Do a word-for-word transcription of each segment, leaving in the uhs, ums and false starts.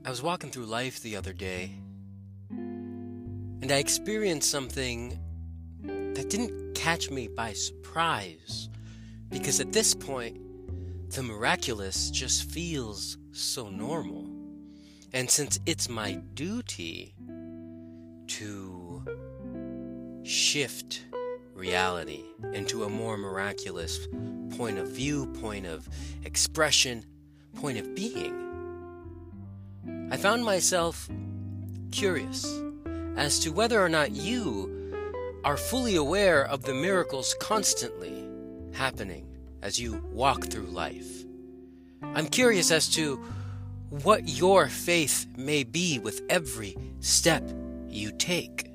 I was walking through life the other day, and I experienced something that didn't catch me by surprise, because at this point, the miraculous just feels so normal. And since it's my duty to shift reality into a more miraculous point of view, point of expression, point of being, I found myself curious as to whether or not you are fully aware of the miracles constantly happening as you walk through life. I'm curious as to what your faith may be with every step you take.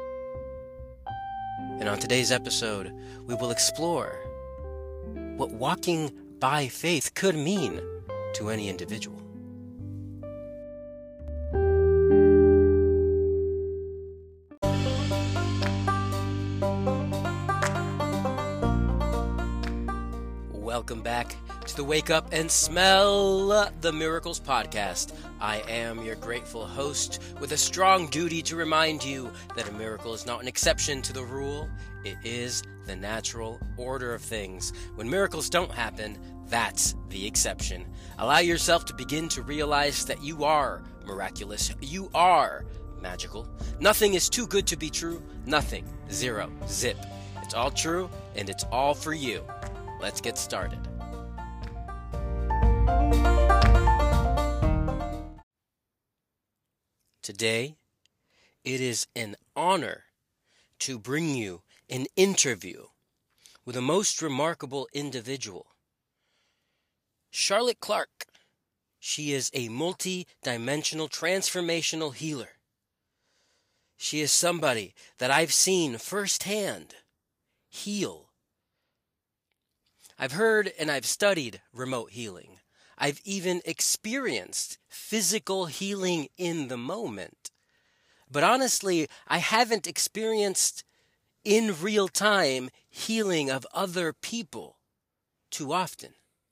And on today's episode, we will explore what walking by faith could mean to any individual. Welcome back to the Wake Up and Smell the Miracles podcast. I am your grateful host with a strong duty to remind you that a miracle is not an exception to the rule. It is the natural order of things. When miracles don't happen, that's the exception. Allow yourself to begin to realize that you are miraculous. You are magical. Nothing is too good to be true. Nothing. Zero. Zip. It's all true and it's all for you. Let's get started. Today, it is an honor to bring you an interview with a most remarkable individual, Charlotte Clark. She is a multi-dimensional transformational healer. She is somebody that I've seen firsthand heal. I've heard and I've studied remote healing. I've even experienced physical healing in the moment. But honestly, I haven't experienced in real time healing of other people too often.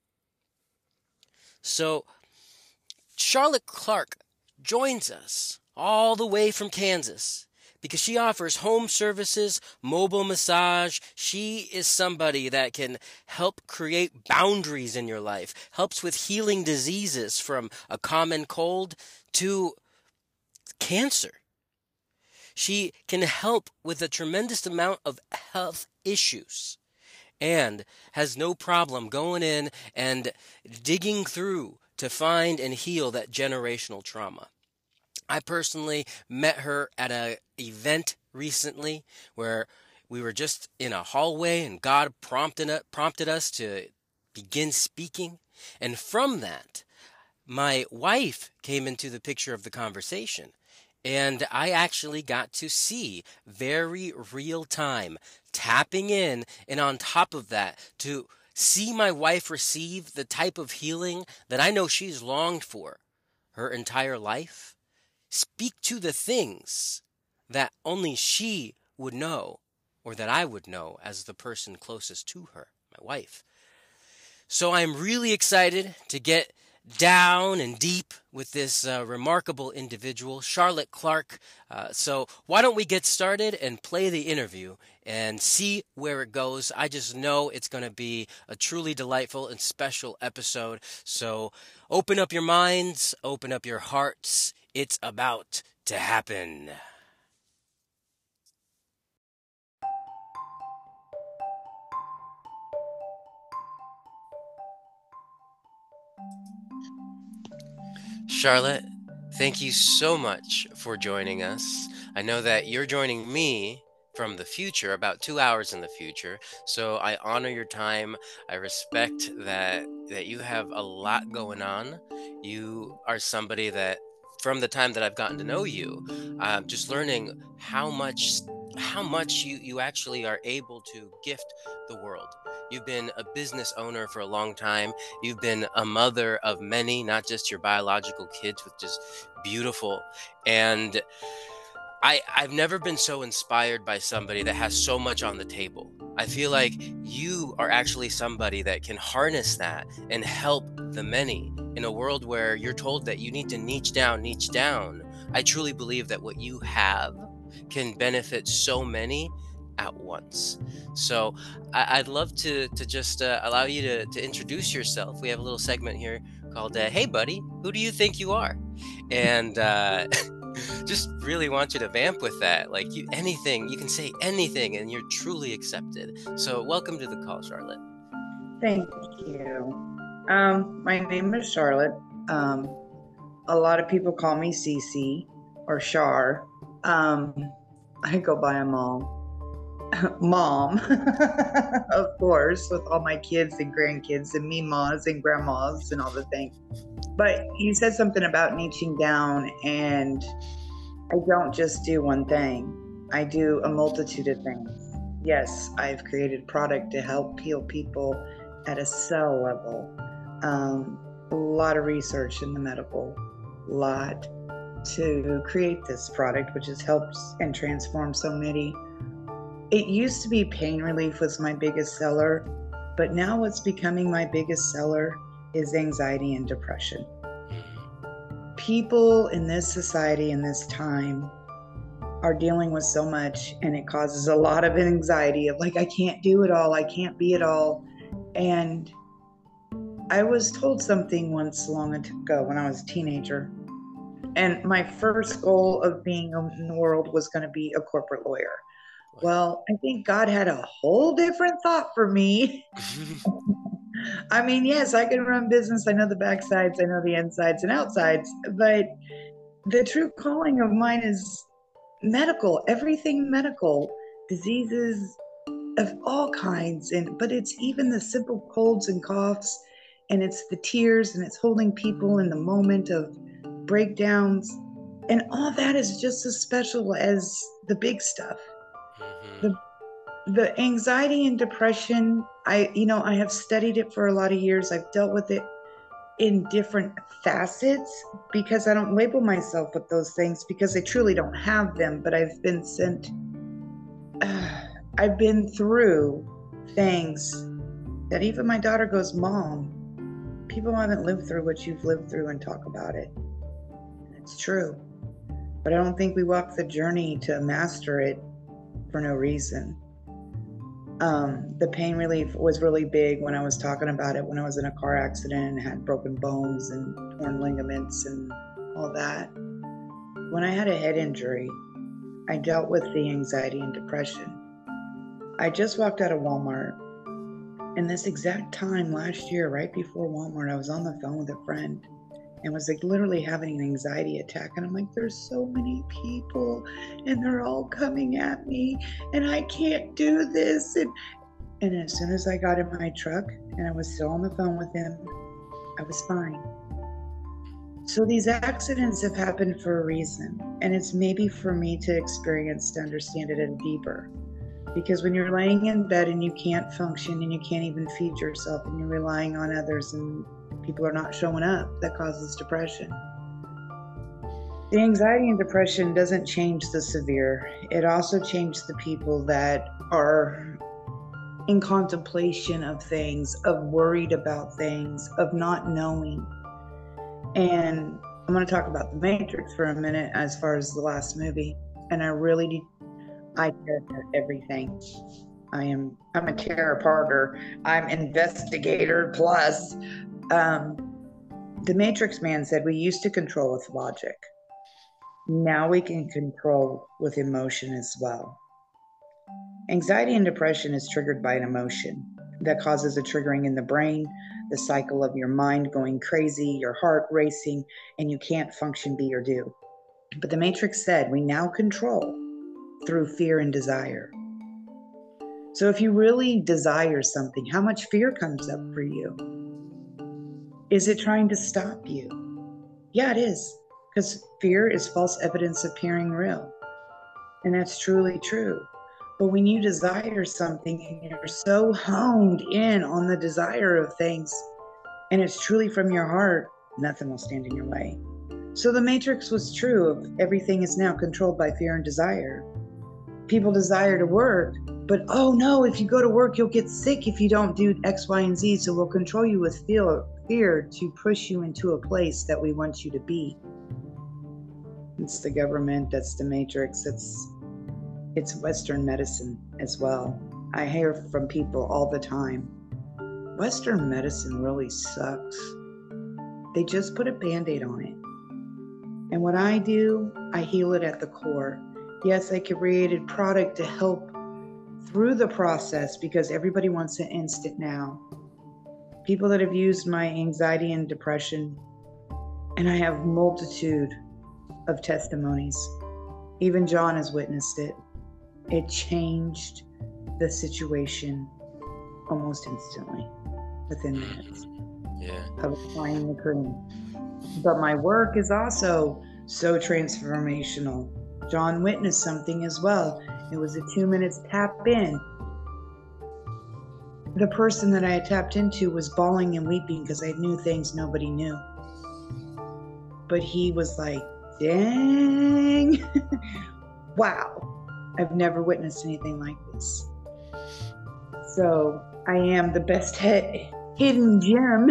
So, Charlotte Clark joins us all the way from Kansas, because she offers home services, mobile massage. She is somebody that can help create boundaries in your life, helps with healing diseases from a common cold to cancer. She can help with a tremendous amount of health issues and has no problem going in and digging through to find and heal that generational trauma. I personally met her at an event recently where we were just in a hallway and God prompted, prompted us to begin speaking. And from that, my wife came into the picture of the conversation. And I actually got to see very real time tapping in, and on top of that, to see my wife receive the type of healing that I know she's longed for her entire life. Speak to the things that only she would know, or that I would know as the person closest to her, my wife. So I'm really excited to get down and deep with this uh, remarkable individual, Charlotte Clark. Uh, so why don't we get started and play the interview and see where it goes. I just know it's going to be a truly delightful and special episode. So open up your minds, open up your hearts. It's about to happen. Charlotte, thank you so much for joining us. I know that you're joining me from the future, about two hours in the future. So I honor your time. I respect that that you have a lot going on. You are somebody that, from the time that I've gotten to know you, I'm just learning how much how much you, you actually are able to gift the world. You've been a business owner for a long time. You've been a mother of many, not just your biological kids, which is beautiful. And I, I've never been so inspired by somebody that has so much on the table. I feel like you are actually somebody that can harness that and help the many in a world where you're told that you need to niche down, niche down, I truly believe that what you have can benefit so many at once. So I, I'd love to to just uh, allow you to, to introduce yourself. We have a little segment here called uh, "Hey, buddy, who do you think you are?" And uh, just really want you to vamp with that. Like you, anything you can say anything, and you're truly accepted. So welcome to the call, Charlotte. Thank you. Um, my name is Charlotte. Um, a lot of people call me Cece or Char. Um, I go by a mom. Mom, of course, with all my kids and grandkids and memas and grandmas and all the things. But you said something about niching down, and I don't just do one thing. I do a multitude of things. Yes, I've created product to help heal people at a cell level. Um, a lot of research in the medical lot to create this product, which has helped and transformed so many. It used to be pain relief was my biggest seller, but now what's becoming my biggest seller is anxiety and depression. People in this society in this time are dealing with so much, and it causes a lot of anxiety of like, I can't do it all, I can't be it all. And I was told something once long ago when I was a teenager, and my first goal of being in the world was going to be a corporate lawyer. Well, I think God had a whole different thought for me. I mean, yes, I can run business. I know the backsides, I know the insides and outsides, but the true calling of mine is medical, everything medical, diseases of all kinds. And but it's even the simple colds and coughs, and it's the tears, and it's holding people in the moment of breakdowns. And all that is just as special as the big stuff. The the anxiety and depression, I, you know, I have studied it for a lot of years. I've dealt with it in different facets because I don't label myself with those things because I truly don't have them, but I've been sent, uh, I've been through things that even my daughter goes, Mom, people haven't lived through what you've lived through and talk about it. And it's true. But I don't think we walk the journey to master it for no reason. Um, the pain relief was really big when I was talking about it when I was in a car accident and had broken bones and torn ligaments and all that. When I had a head injury, I dealt with the anxiety and depression. I just walked out of Walmart, and this exact time last year, right before Walmart, I was on the phone with a friend and was like literally having an anxiety attack. And I'm like, there's so many people and they're all coming at me and I can't do this. And, and as soon as I got in my truck and I was still on the phone with him, I was fine. So these accidents have happened for a reason. And it's maybe for me to experience, to understand it at deeper. Because when you're laying in bed and you can't function and you can't even feed yourself and you're relying on others and people are not showing up, that causes depression. The anxiety and depression doesn't change the severe. It also changes the people that are in contemplation of things, of worried about things, of not knowing. And I'm going to talk about The Matrix for a minute as far as the last movie. And I really, I care about everything. I am, I'm a terror parter. I'm investigator plus. Um, the Matrix man said we used to control with logic. Now we can control with emotion as well. Anxiety and depression is triggered by an emotion that causes a triggering in the brain, the cycle of your mind going crazy, your heart racing, and you can't function, be, or do. But the Matrix said we now control through fear and desire. So if you really desire something, how much fear comes up for you? Is it trying to stop you? Yeah, it is. Because fear is false evidence appearing real. And that's truly true. But when you desire something and you're so honed in on the desire of things, and it's truly from your heart, nothing will stand in your way. So the Matrix was true of everything is now controlled by fear and desire. People desire to work, but oh no, if you go to work, you'll get sick if you don't do X, Y, and Z, so we'll control you with fear, fear to push you into a place that we want you to be. It's the government, that's the matrix, it's it's Western medicine as well. I hear from people all the time, Western medicine really sucks. They just put a Band-Aid on it. And what I do, I heal it at the core. Yes, I created product to help through the process because everybody wants it instant now. People that have used my anxiety and depression, and I have multitude of testimonies. Even John has witnessed it. It changed the situation almost instantly, within minutes. Yeah. Of applying the cream. But my work is also so transformational. John witnessed something as well. It was a two minutes tap in. The person that I had tapped into was bawling and weeping because I knew things nobody knew. But he was like, dang, wow, I've never witnessed anything like this. So I am the best he- hidden gem.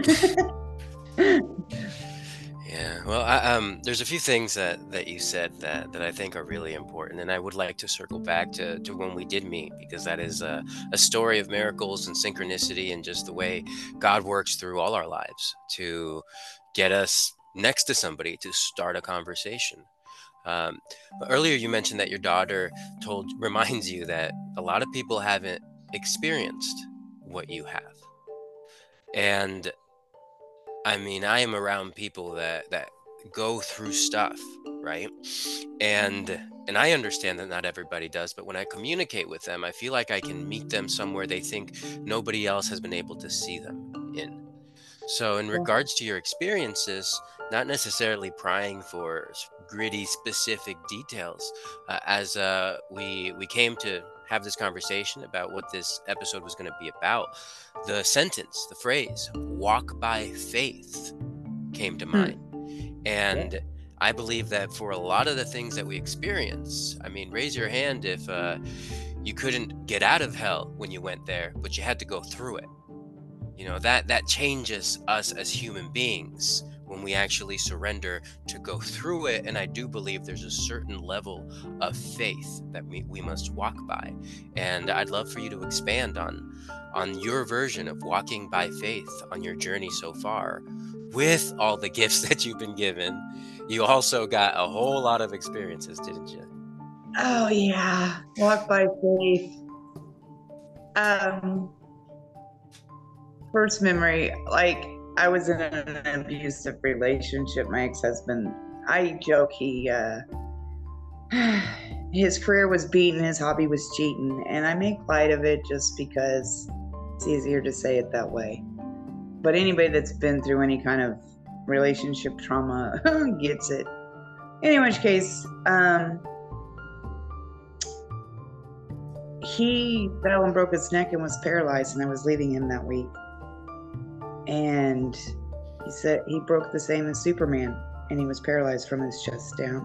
Yeah, well, I, um, there's a few things that, that you said that, that I think are really important, and I would like to circle back to, to when we did meet, because that is a, a story of miracles and synchronicity and just the way God works through all our lives to get us next to somebody to start a conversation. Um, but earlier you mentioned that your daughter told reminds you that a lot of people haven't experienced what you have. And I mean, I am around people that that go through stuff, right? And and I understand that not everybody does, but when I communicate with them, I feel like I can meet them somewhere they think nobody else has been able to see them in. So in regards to your experiences, not necessarily prying for s- gritty, specific details, uh, as uh, we we came to have this conversation about what this episode was going to be about, the sentence, the phrase, walk by faith came to mind. And I believe that for a lot of the things that we experience, I mean, raise your hand if uh, you couldn't get out of hell when you went there, but you had to go through it. You know, that that changes us as human beings when we actually surrender to go through it. And I do believe there's a certain level of faith that we, we must walk by. And I'd love for you to expand on on your version of walking by faith on your journey so far. With all the gifts that you've been given, you also got a whole lot of experiences, didn't you? Oh yeah, walk by faith. Um, first memory, like I was in an abusive relationship. My ex-husband, I joke, he uh, his career was beating, his hobby was cheating, and I make light of it just because it's easier to say it that way. But anybody that's been through any kind of relationship trauma gets it. In which case, um, he fell and broke his neck and was paralyzed, and I was leaving him that week. And he said he broke the same as Superman, and he was paralyzed from his chest down.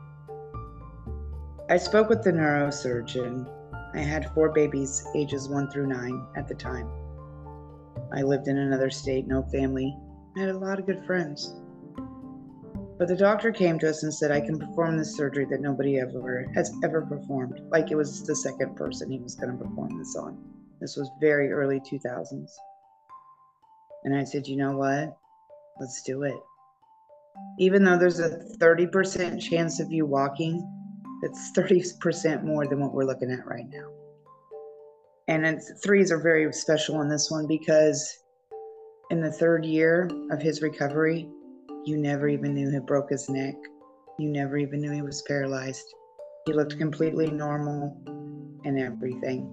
I spoke with the neurosurgeon. I had four babies, ages one through nine at the time. I lived in another state, no family. I had a lot of good friends. But the doctor came to us and said, I can perform this surgery that nobody ever has ever performed. Like it was the second person he was going to perform this on. This was very early two thousands. And I said, you know what? Let's do it. Even though there's a thirty percent chance of you walking, that's thirty percent more than what we're looking at right now. And it's, threes are very special in this one because in the third year of his recovery, you never even knew he broke his neck. You never even knew he was paralyzed. He looked completely normal and everything.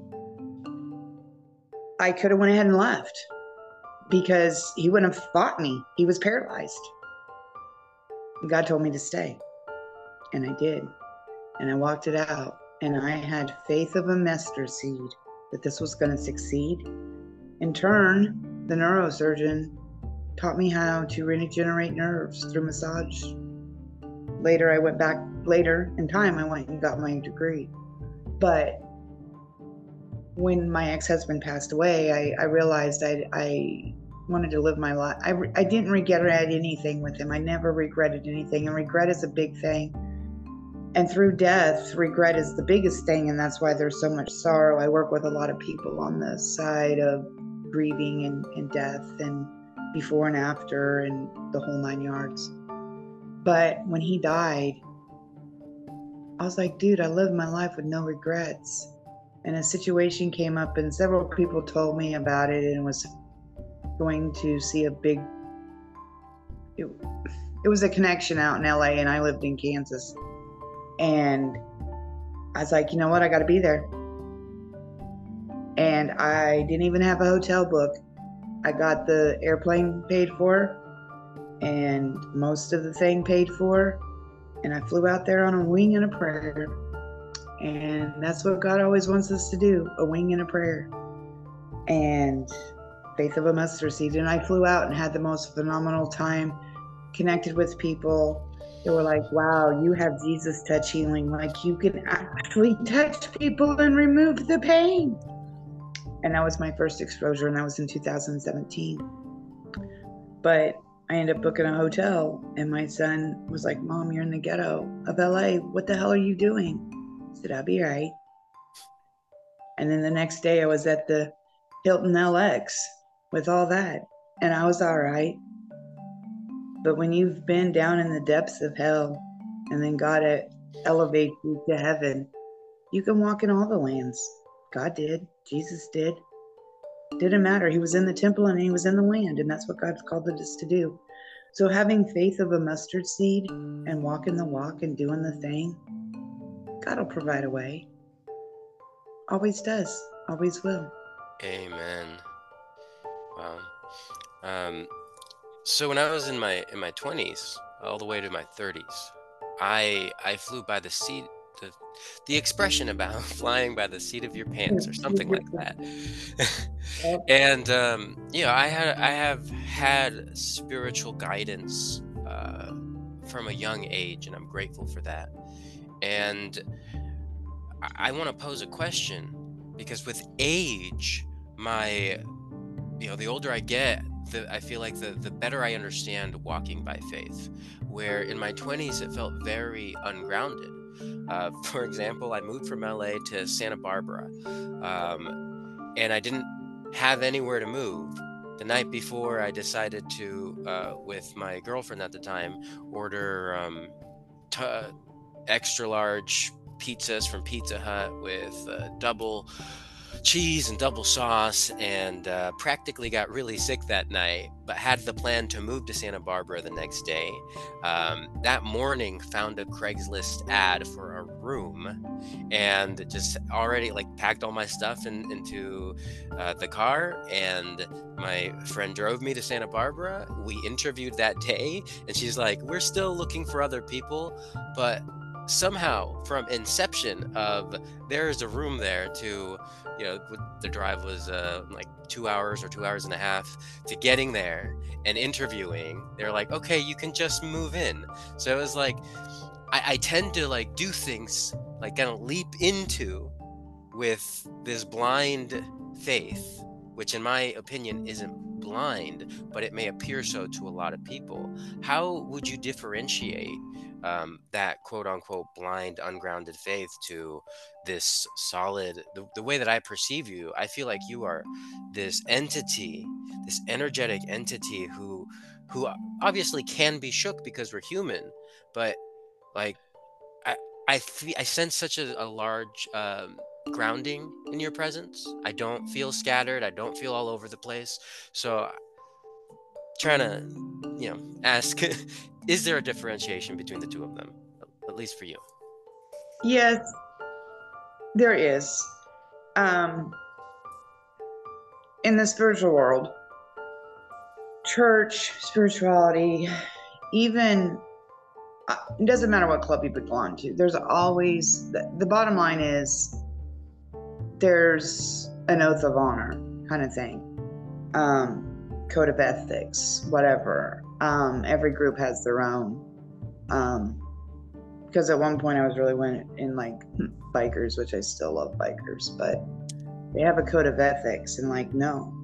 I could have went ahead and left because he wouldn't have fought me. He was paralyzed. God told me to stay, and I did. And I walked it out, and I had faith of a mustard seed that this was going to succeed. In turn, the neurosurgeon taught me how to regenerate nerves through massage. Later, I went back, later in time, I went and got my degree. But when my ex-husband passed away, I, I realized I, I wanted to live my life. I, I didn't regret anything with him. I never regretted anything. And regret is a big thing. And through death, regret is the biggest thing. And that's why there's so much sorrow. I work with a lot of people on the side of grieving and, and death and before and after and the whole nine yards. But when he died, I was like, dude, I lived my life with no regrets. And a situation came up and several people told me about it and was going to see a big, it, it was a connection out in L A and I lived in Kansas. And I was like, you know what? I got to be there. And I didn't even have a hotel book. I got the airplane paid for and most of the thing paid for. And I flew out there on a wing and a prayer. And that's what God always wants us to do, a wing and a prayer. And faith of a mustard seed. And I flew out and had the most phenomenal time, connected with people. They were like, wow, you have Jesus touch healing. Like you can actually touch people and remove the pain. And that was my first exposure, and that was in two thousand seventeen. But I ended up booking a hotel, and my son was like, Mom, you're in the ghetto of L A. What the hell are you doing? I said, I'll be right. And then the next day I was at the Hilton L X with all that, and I was all right. But when you've been down in the depths of hell, and then God elevates you to heaven, you can walk in all the lands. God did. Jesus did. Didn't matter. He was in the temple and he was in the land, and that's what God's called us to do. So having faith of a mustard seed and walking the walk and doing the thing, God will provide a way. Always does. Always will. Amen. Wow. Um, so when I was in my in my twenties, all the way to my thirties, I I flew by the seat. The, the expression about flying by the seat of your pants or something like that. And um, you know, I had I have had spiritual guidance uh, from a young age, and I'm grateful for that. And I, I want to pose a question, because with age, my you know, the older I get, the I feel like the the better I understand walking by faith. Where in my twenties it felt very ungrounded. Uh, for example, I moved from L A to Santa Barbara, um, and I didn't have anywhere to move. The night before, I decided to, uh, with my girlfriend at the time, order um, t- extra large pizzas from Pizza Hut with uh, double cheese and double sauce, and uh, practically got really sick that night, but had the plan to move to Santa Barbara the next day. Um, that morning found a Craigslist ad for a room, and just already like packed all my stuff in, into uh, the car, and my friend drove me to Santa Barbara. We interviewed that day, and she's like, we're still looking for other people, but somehow from inception of there's a room there to, you know, the drive was uh, like two hours or two hours and a half to getting there and interviewing, they're like, okay, you can just move in. So it was like, I, I tend to like do things like kind of leap into with this blind faith, which in my opinion isn't blind, but it may appear so to a lot of people. How would you differentiate um, that quote unquote blind, ungrounded faith to this solid, the, the way that I perceive you? I feel like you are this entity, this energetic entity who, who obviously can be shook because we're human, but like, I, I, fe- I sense such a, a large um, grounding in your presence. I don't feel scattered. I don't feel all over the place. So trying to, you know, ask, is there a differentiation between the two of them, at least for you? Yes, there is. Um, in the spiritual world, church, spirituality, even, uh, it doesn't matter what club you belong to. There's always, the, the bottom line is there's an oath of honor kind of thing. Um, code of ethics, whatever. Um, every group has their own. Um, because at one point I was really went in like bikers, which I still love bikers, but they have a code of ethics, and like, no,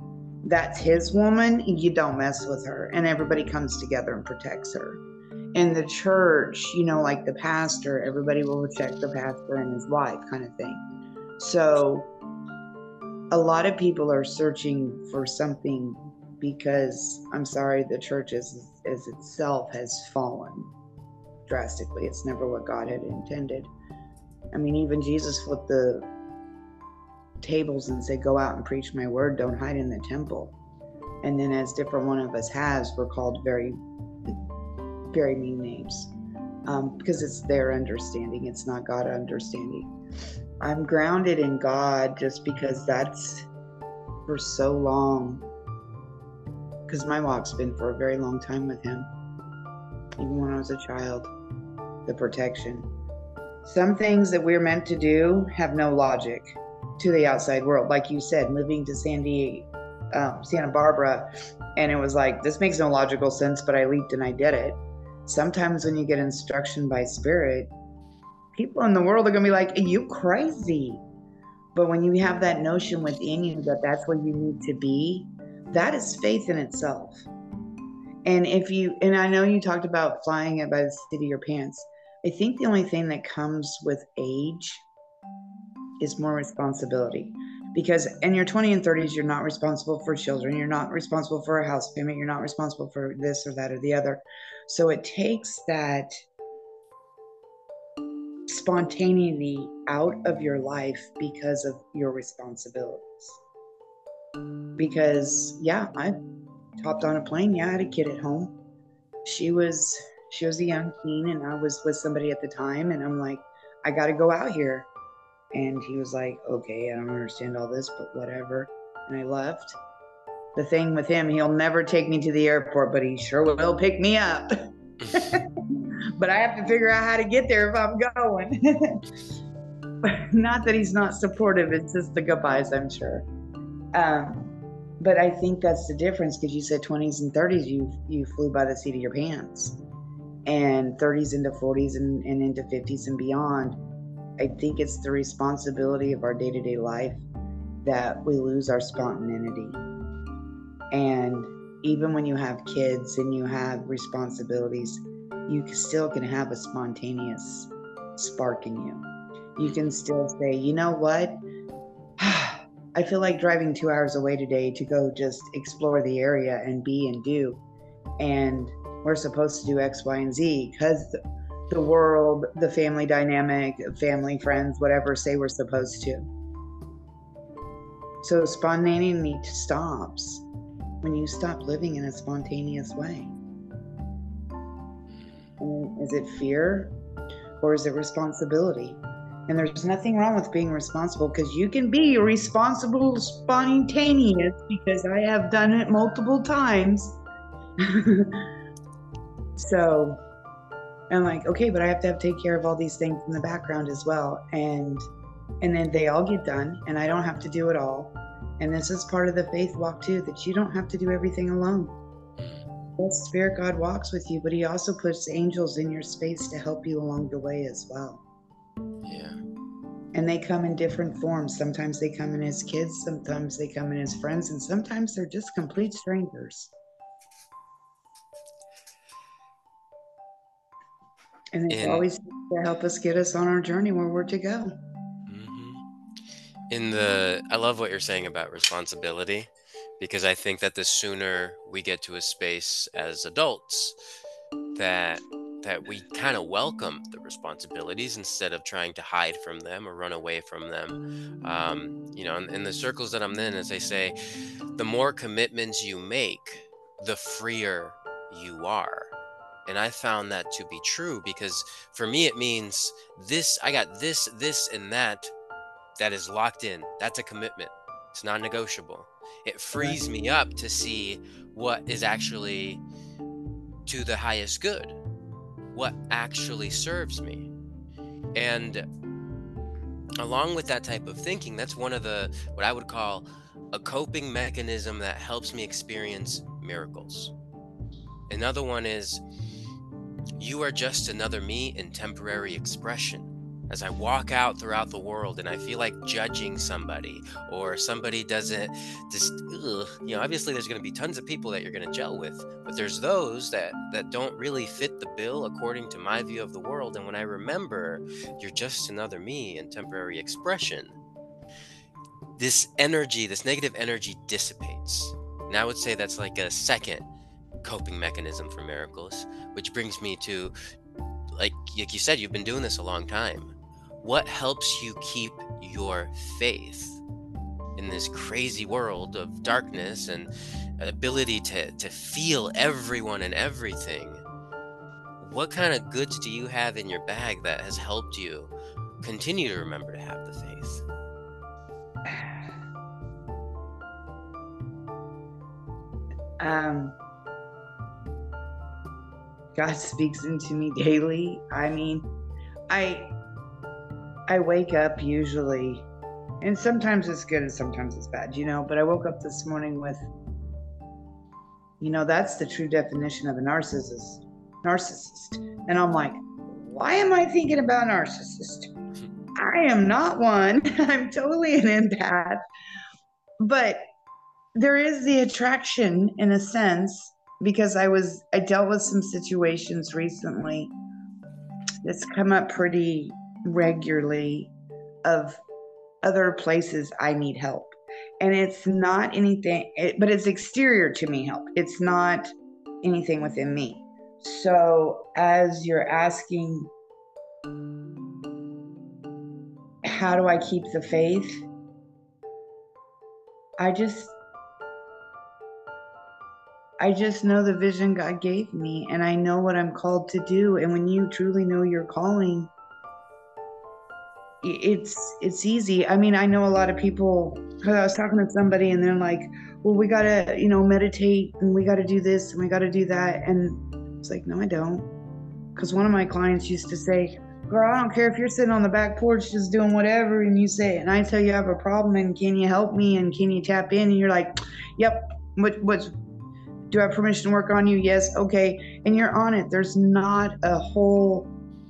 that's his woman, you don't mess with her. And everybody comes together and protects her. In the church, you know, like the pastor, everybody will protect the pastor and his wife, kind of thing. So a lot of people are searching for something because, I'm sorry, the church as, as itself has fallen drastically. It's never what God had intended. I mean, even Jesus flipped the tables and said, go out and preach my word, don't hide in the temple. And then as different one of us has, we're called very, very mean names um, because it's their understanding. It's not God understanding. I'm grounded in God just because that's for so long, because my walk's been for a very long time with him. Even when I was a child, the protection. Some things that we're meant to do have no logic to the outside world. Like you said, moving to San Diego, um, Santa Barbara, and it was like, this makes no logical sense, but I leaped and I did it. Sometimes when you get instruction by spirit, people in the world are going to be like, are you crazy? But when you have that notion within you that that's where you need to be, that is faith in itself. And if you, and I know you talked about flying it by the seat of your pants. I think the only thing that comes with age is more responsibility. Because in your twenties and thirties, you're not responsible for children. You're not responsible for a house payment. You're not responsible for this or that or the other. So it takes that spontaneity out of your life because of your responsibilities. Because yeah, I hopped on a plane. Yeah, I had a kid at home. She was she was a young teen, and I was with somebody at the time, and I'm like, I got to go out here. And he was like, okay, I don't understand all this, but whatever. And I left. The thing with him, he'll never take me to the airport, but he sure will pick me up. But I have to figure out how to get there if I'm going. Not that he's not supportive, it's just the goodbyes, I'm sure. Um, but I think that's the difference, because you said twenties and thirties, you you flew by the seat of your pants. And thirties into forties and, and into fifties and beyond, I think it's the responsibility of our day-to-day life that we lose our spontaneity. And even when you have kids and you have responsibilities, you still can have a spontaneous spark in you. You can still say, you know what? I feel like driving two hours away today to go just explore the area and be and do. And we're supposed to do X, Y, and Z because the world, the family dynamic, family, friends, whatever, say we're supposed to. So spontaneity stops when you stop living in a spontaneous way. And is it fear or is it responsibility? And there's nothing wrong with being responsible, because you can be responsible, spontaneous, because I have done it multiple times. So I'm like, okay, but I have to have take care of all these things in the background as well. And and then they all get done, and I don't have to do it all. And this is part of the faith walk too, that you don't have to do everything alone. The Spirit God walks with you, but he also puts angels in your space to help you along the way as well. Yeah. And they come in different forms. Sometimes they come in as kids, sometimes they come in as friends, and sometimes they're just complete strangers. And it's in, always to help us get us on our journey where we're to go. Mm-hmm. In the, I love what you're saying about responsibility, because I think that the sooner we get to a space as adults that that we kind of welcome the responsibilities instead of trying to hide from them or run away from them. Um, you know, in, in the circles that I'm in, as they say, the more commitments you make, the freer you are. And I found that to be true, because for me, it means this, I got this, this, and that, that is locked in. That's a commitment. It's non-negotiable. It frees me up to see what is actually to the highest good, what actually serves me. And along with that type of thinking, that's one of the, what I would call a coping mechanism that helps me experience miracles. Another one is, you are just another me in temporary expression. as I walk out throughout the world and I feel like judging somebody, or somebody doesn't just, ugh, you know, obviously there's going to be tons of people that you're going to gel with, but there's those that, that don't really fit the bill according to my view of the world. And when I remember you're just another me in temporary expression, this energy, this negative energy dissipates. And I would say that's like a second coping mechanism for miracles, which brings me to, like, like you said, you've been doing this a long time. What helps you keep your faith in this crazy world of darkness and ability to, to feel everyone and everything? What kind of goods do you have in your bag that has helped you continue to remember to have the faith? Um, God speaks into me daily. I mean, I I wake up usually, and sometimes it's good and sometimes it's bad, you know, but I woke up this morning with, you know, that's the true definition of a narcissist. Narcissist. And I'm like, why am I thinking about narcissist? I am not one. I'm totally an empath. But there is the attraction in a sense, because I was I dealt with some situations recently that's come up pretty regularly of other places I need help. And it's not anything, it, but it's exterior to me help. It's not anything within me. So as you're asking, how do I keep the faith? I just I just know the vision God gave me, and I know what I'm called to do. And when you truly know your calling, it's it's easy. I mean, I know a lot of people, because I was talking to somebody and they're like, well, we gotta, you know, meditate and we gotta do this and we gotta do that. And it's like, no, I don't. Because one of my clients used to say, girl, I don't care if you're sitting on the back porch just doing whatever, and you say, and I tell you I have a problem, and can you help me, and can you tap in? And you're like, yep, what what's do I have permission to work on you? Yes. Okay. And you're on it. There's not a whole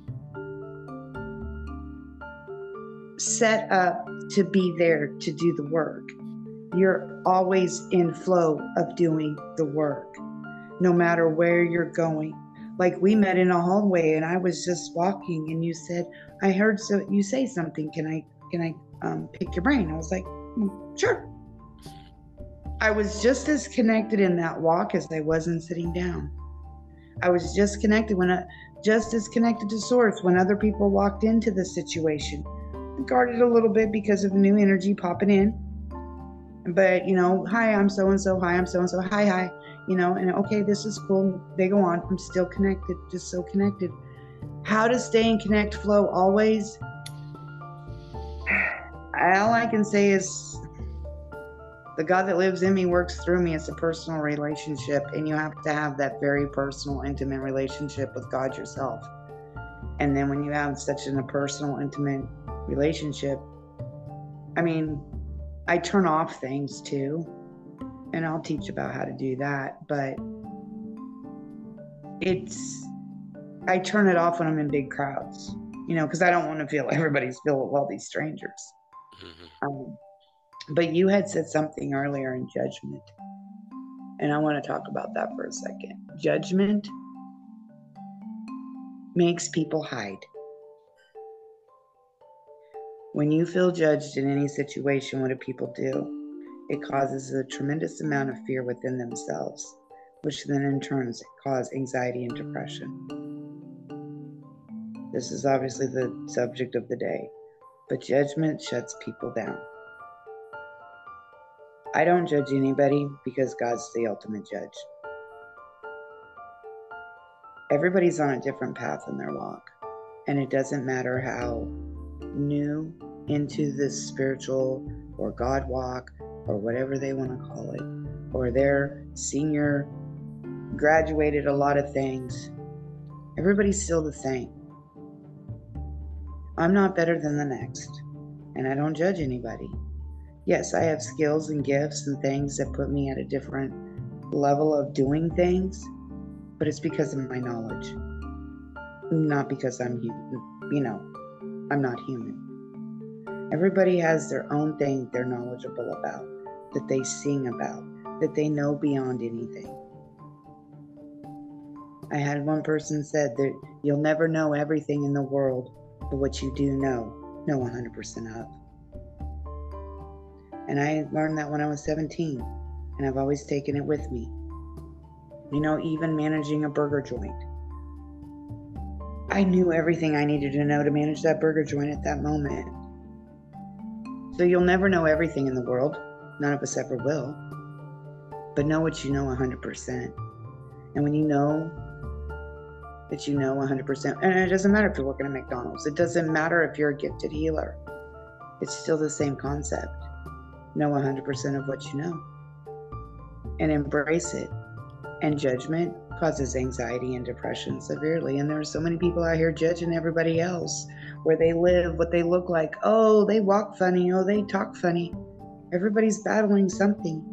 set up to be there to do the work. You're always in flow of doing the work, no matter where you're going. Like, we met in a hallway and I was just walking and you said, I heard so you say something. Can I, can I um, pick your brain? I was like, mm, sure. I was just as connected in that walk as I was in sitting down. I was just connected when I, just as connected to source when other people walked into the situation. I guarded a little bit because of new energy popping in. But, you know, hi, I'm so-and-so. Hi, I'm so-and-so. Hi, hi. You know, and okay, this is cool. They go on. I'm still connected, just so connected. How to stay in connect flow always? All I can say is, the God that lives in me works through me. It's a personal relationship, and you have to have that very personal, intimate relationship with God yourself. And then when you have such an, a personal, intimate relationship, I mean, I turn off things too, and I'll teach about how to do that, but it's, I turn it off when I'm in big crowds, you know, because I don't want to feel everybody's filled with all these strangers. Mm-hmm. Um, But you had said something earlier in judgment, and I want to talk about that for a second. Judgment makes people hide. When you feel judged in any situation, what do people do? It causes a tremendous amount of fear within themselves, which then in turn cause anxiety and depression. This is obviously the subject of the day, but judgment shuts people down. I don't judge anybody because God's the ultimate judge. Everybody's on a different path in their walk, and it doesn't matter how new into this spiritual or God walk or whatever they want to call it, or they're senior, graduated a lot of things. Everybody's still the same. I'm not better than the next, and I don't judge anybody. Yes, I have skills and gifts and things that put me at a different level of doing things, but it's because of my knowledge, not because I'm, you know, I'm not human. Everybody has their own thing they're knowledgeable about, that they sing about, that they know beyond anything. I had one person said that you'll never know everything in the world, but what you do know, know one hundred percent of. And I learned that when I was seventeen, and I've always taken it with me. You know, even managing a burger joint. I knew everything I needed to know to manage that burger joint at that moment. So you'll never know everything in the world. None of us ever will. But know what you know one hundred percent. And when you know that you know one hundred percent, and it doesn't matter if you're working at McDonald's. It doesn't matter if you're a gifted healer. It's still the same concept. Know one hundred percent of what you know. And embrace it. And judgment causes anxiety and depression severely. And there are so many people out here judging everybody else, where they live, what they look like. Oh, they walk funny. Oh, they talk funny. Everybody's battling something.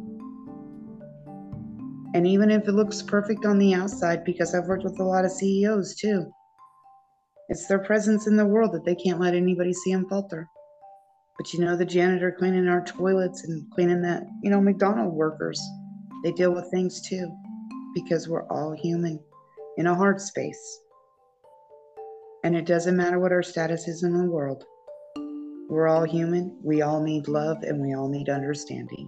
And even if it looks perfect on the outside, because I've worked with a lot of C E Os too, it's their presence in the world that they can't let anybody see them falter. But you know, the janitor cleaning our toilets and cleaning that, you know, McDonald's workers, they deal with things too, because we're all human in a hard space. And it doesn't matter what our status is in the world. We're all human. We all need love, and we all need understanding.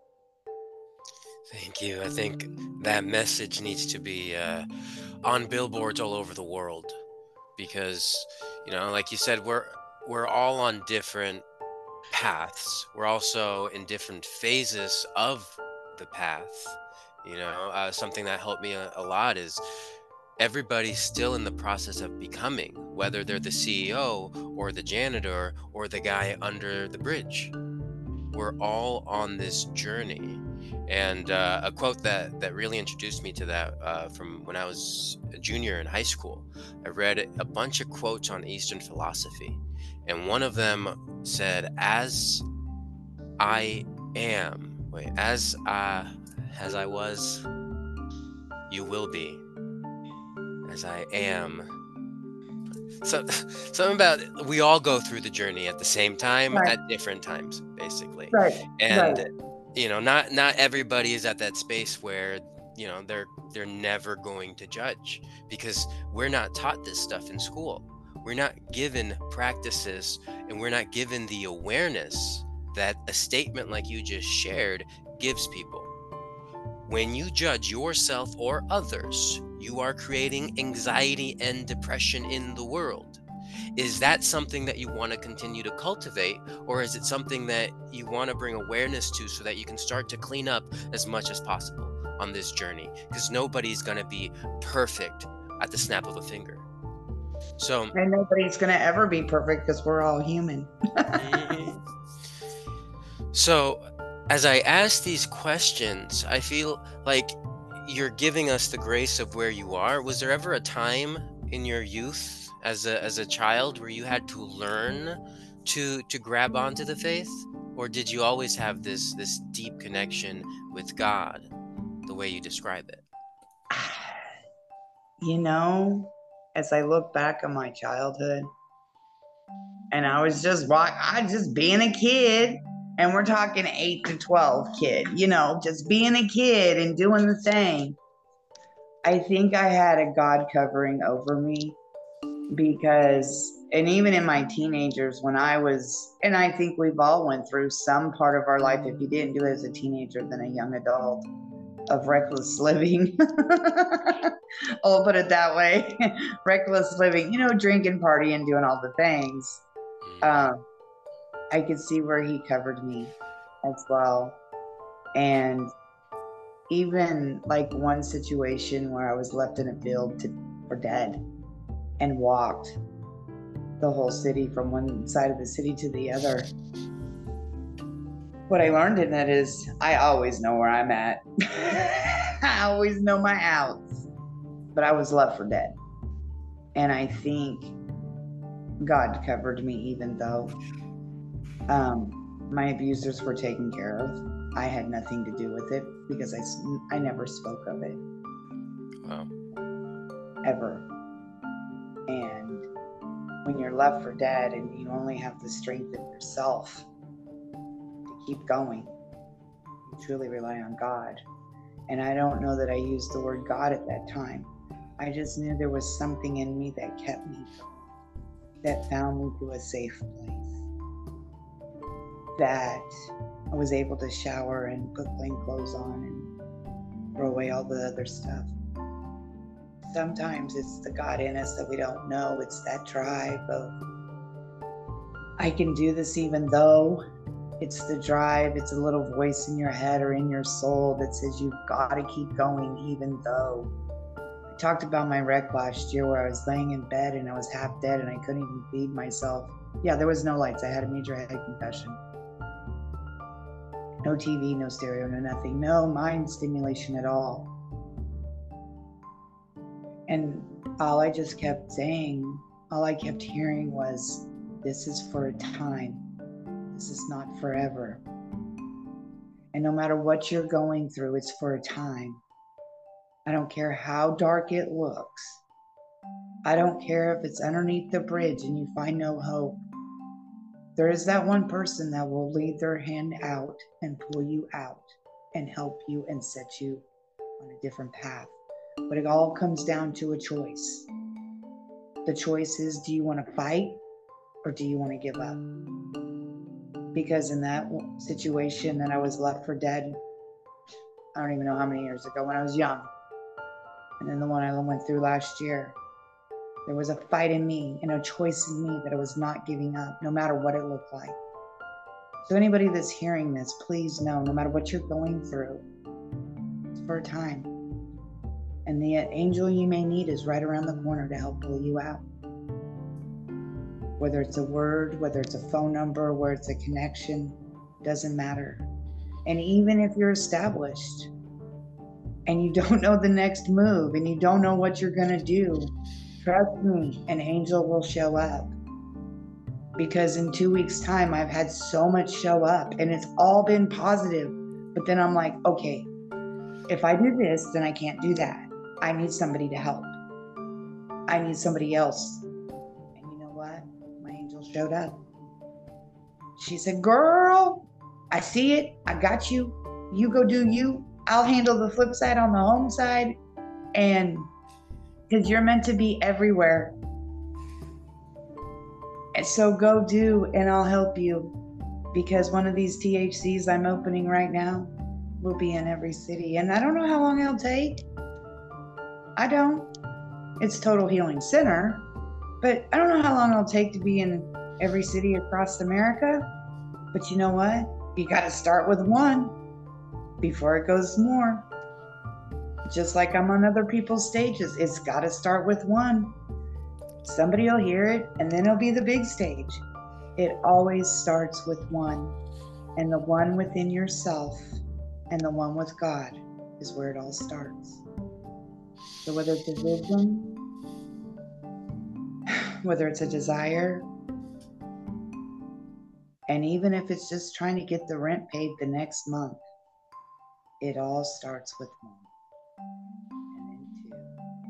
Thank you. I think that message needs to be uh, on billboards all over the world, because, you know, like you said, we're we're all on different paths. We're also in different phases of the path. You know, uh, something that helped me a, a lot is everybody's still in the process of becoming, whether they're the C E O or the janitor or the guy under the bridge. We're all on this journey. And uh, a quote that, that really introduced me to that uh, from when I was a junior in high school, I read a bunch of quotes on Eastern philosophy. And one of them said, as I am, wait, as, uh, as I was, you will be. As I am. So something about, we all go through the journey at the same time, Right. at different times, basically. Right. And Right. you know, not not everybody is at that space where, you know, they're they're never going to judge, because we're not taught this stuff in school. We're not given practices, and we're not given the awareness that a statement like you just shared gives people. When you judge yourself or others, you are creating anxiety and depression in the world. Is that something that you want to continue to cultivate, or is it something that you want to bring awareness to so that you can start to clean up as much as possible on this journey? Because nobody's going to be perfect at the snap of a finger. So, and nobody's going to ever be perfect, because we're all human. mhm. So, as I ask these questions, I feel like you're giving us the grace of where you are. Was there ever a time in your youth as a as a child where you had to learn to to grab onto the faith, or did you always have this this deep connection with God, the way you describe it? You know, as I look back on my childhood, and I was just rock, I just being a kid, and we're talking eight to twelve kid, you know, just being a kid and doing the thing. I think I had a God covering over me, because, and even in my teenagers, when I was, and I think we've all went through some part of our life, if you didn't do it as a teenager, then a young adult, of reckless living. I'll put it that way. Reckless living, you know, drinking, partying, doing all the things. Mhm. Um, I could see where he covered me as well. And even like one situation where I was left in a field to, for dead, and walked the whole city from one side of the city to the other. What I learned in that is I always know where I'm at. I always know my outs. But I was left for dead. And I think God covered me, even though um, my abusers were taken care of. I had nothing to do with it, because I, I never spoke of it. Wow. Ever. And when you're left for dead and you only have the strength in yourself to keep going. You truly rely on God. And I don't know that I used the word God at that time. I just knew there was something in me that kept me going, that found me to a safe place, that I was able to shower and put plain clothes on and throw away all the other stuff. Sometimes it's the God in us that we don't know. It's that drive of, I can do this even though. It's the drive. It's a little voice in your head or in your soul that says you've got to keep going even though. I talked about my wreck last year where I was laying in bed and I was half dead and I couldn't even feed myself. Yeah, there was no lights. I had a major head concussion. No T V, no stereo, no nothing. No mind stimulation at all. And all I just kept saying, all I kept hearing was, this is for a time. This is not forever. And no matter what you're going through, it's for a time. I don't care how dark it looks. I don't care if it's underneath the bridge and you find no hope. There is that one person that will lead their hand out and pull you out and help you and set you on a different path. But it all comes down to a choice. The choice is, do you want to fight or do you want to give up? Because in that situation that I was left for dead, I don't even know how many years ago, when I was young, and then the one I went through last year, there was a fight in me and a choice in me that I was not giving up, no matter what it looked like. So anybody that's hearing this, please know, no matter what you're going through, it's for a time. And the angel you may need is right around the corner to help pull you out. Whether it's a word, whether it's a phone number, whether it's a connection, doesn't matter. And even if you're established and you don't know the next move and you don't know what you're going to do, trust me, an angel will show up. Because in two weeks' time, I've had so much show up and it's all been positive. But then I'm like, okay, if I do this, then I can't do that. I need somebody to help. I need somebody else. And you know what? My angel showed up. She said, girl, I see it. I got you. You go do you. I'll handle the flip side on the home side. And because you're meant to be everywhere. And so go do, and I'll help you. Because one of these T H Cs I'm opening right now will be in every city. And I don't know how long it'll take. I don't. It's Total Healing Center. But I don't know how long it'll take to be in every city across America. But you know what? You got to start with one before it goes more. Just like I'm on other people's stages, it's got to start with one. Somebody will hear it, and then it'll be the big stage. It always starts with one. And the one within yourself and the one with God is where it all starts. So whether it's a vision, whether it's a desire, and even if it's just trying to get the rent paid the next month, it all starts with one. And then two.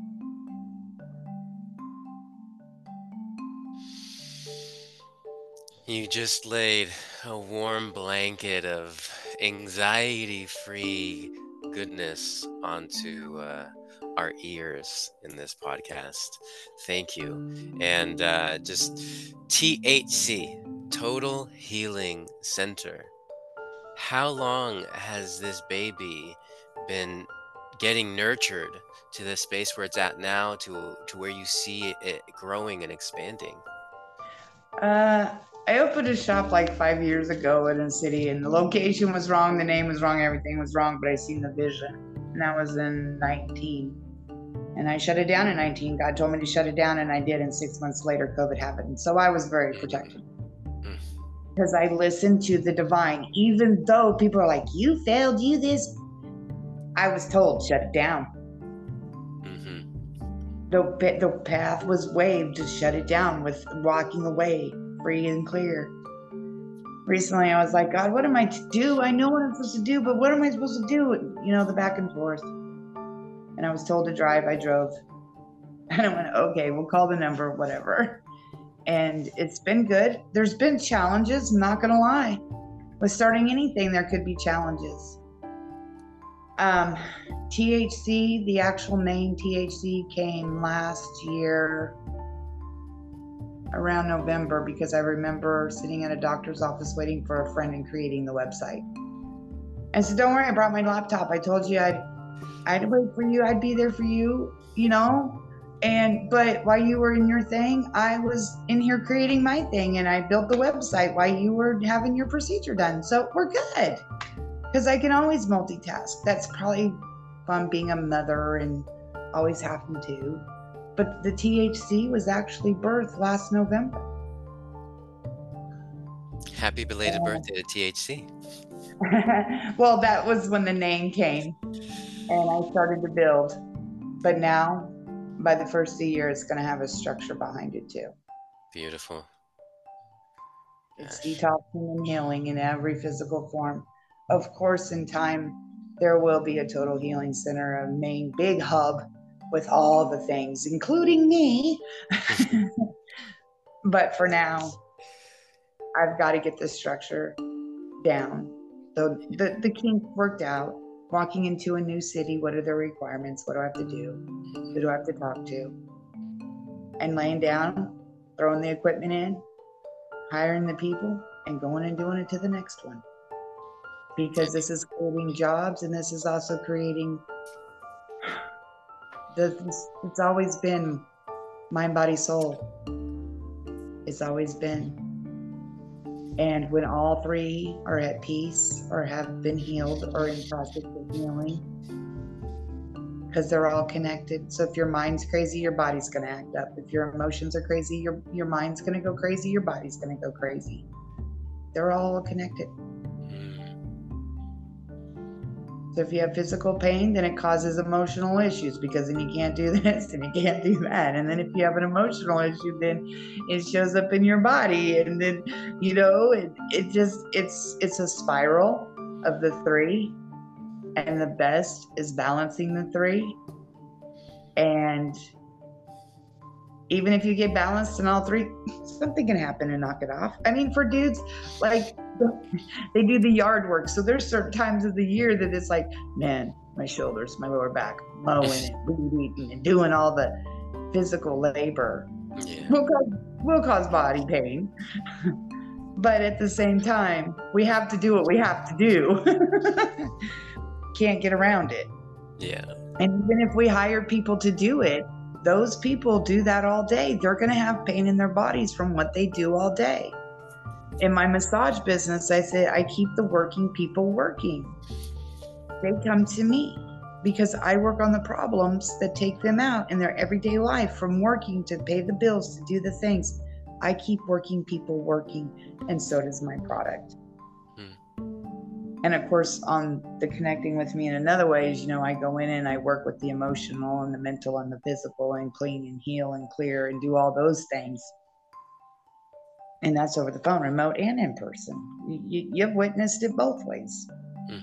You just laid a warm blanket of anxiety-free goodness onto uh, our ears in this podcast. Thank you. And uh, just T H C, Total Healing Center. How long has this baby been getting nurtured to the space where it's at now, to to where you see it growing and expanding? Uh, I opened a shop like five years ago in a city, and the location was wrong, the name was wrong, everything was wrong, but I seen the vision. And that was in nineteen. And I shut it down in nineteen. God told me to shut it down, and I did. And six months later, COVID happened. So I was very protected. Because I listened to the divine, even though people are like, you failed, you this. I was told, shut it down. Mm-hmm. The, the path was waved to shut it down with walking away, free and clear. Recently, I was like, God, what am I to do? I know what I'm supposed to do, but what am I supposed to do? You know, the back and forth. And I was told to drive, I drove. And I went, okay, we'll call the number, whatever. And it's been good. There's been challenges, I'm not gonna lie. With starting anything, there could be challenges. Um, T H C, the actual name T H C came last year around November, because I remember sitting at a doctor's office waiting for a friend and creating the website. And so don't worry, I brought my laptop. I told you I'd I'd wait for you, I'd be there for you, you know? And but while you were in your thing, I was in here creating my thing, and I built the website while you were having your procedure done. So we're good. Because I can always multitask. That's probably from being a mother and always having to. But the T H C was actually birthed last November. Happy belated uh, birthday to T H C. Well, that was when the name came and I started to build. But now, by the first of the year, it's going to have a structure behind it too. Beautiful. It's Gosh. Detoxing and healing in every physical form. Of course, in time, there will be a total healing center, a main big hub with all the things, including me. But for now, I've got to get this structure down. So the, the kink worked out. Walking into a new city, what are the requirements? What do I have to do? Who do I have to talk to? And laying down, throwing the equipment in, hiring the people, and going and doing it to the next one. Because this is creating jobs, and this is also creating, the, it's always been mind, body, soul. It's always been. And when all three are at peace or have been healed or in process of healing, because they're all connected. So if your mind's crazy, your body's going to act up. If your emotions are crazy, your, your mind's going to go crazy, your body's going to go crazy. They're all connected. So if you have physical pain, then it causes emotional issues, because then you can't do this and you can't do that. And then if you have an emotional issue, then it shows up in your body. And then, you know, it, it just, it's, it's a spiral of the three. And the best is balancing the three. And even if you get balanced in all three, something can happen and knock it off. I mean, for dudes, like, they do the yard work. So there's certain times of the year that it's like, man, my shoulders, my lower back, mowing and weed eating and doing all the physical labor yeah. will, cause, will cause body pain. But at the same time, we have to do what we have to do. Can't get around it. Yeah. And even if we hire people to do it, those people do that all day. They're going to have pain in their bodies from what they do all day. In my massage business, I say I keep the working people working. They come to me because I work on the problems that take them out in their everyday life, from working to pay the bills, to do the things. I keep working people working, and so does my product. Hmm. And of course, on the connecting with me in another way is, you know, I go in and I work with the emotional and the mental and the physical, and clean and heal and clear and do all those things. And that's over the phone, remote and in person. You, you've witnessed it both ways. Hmm.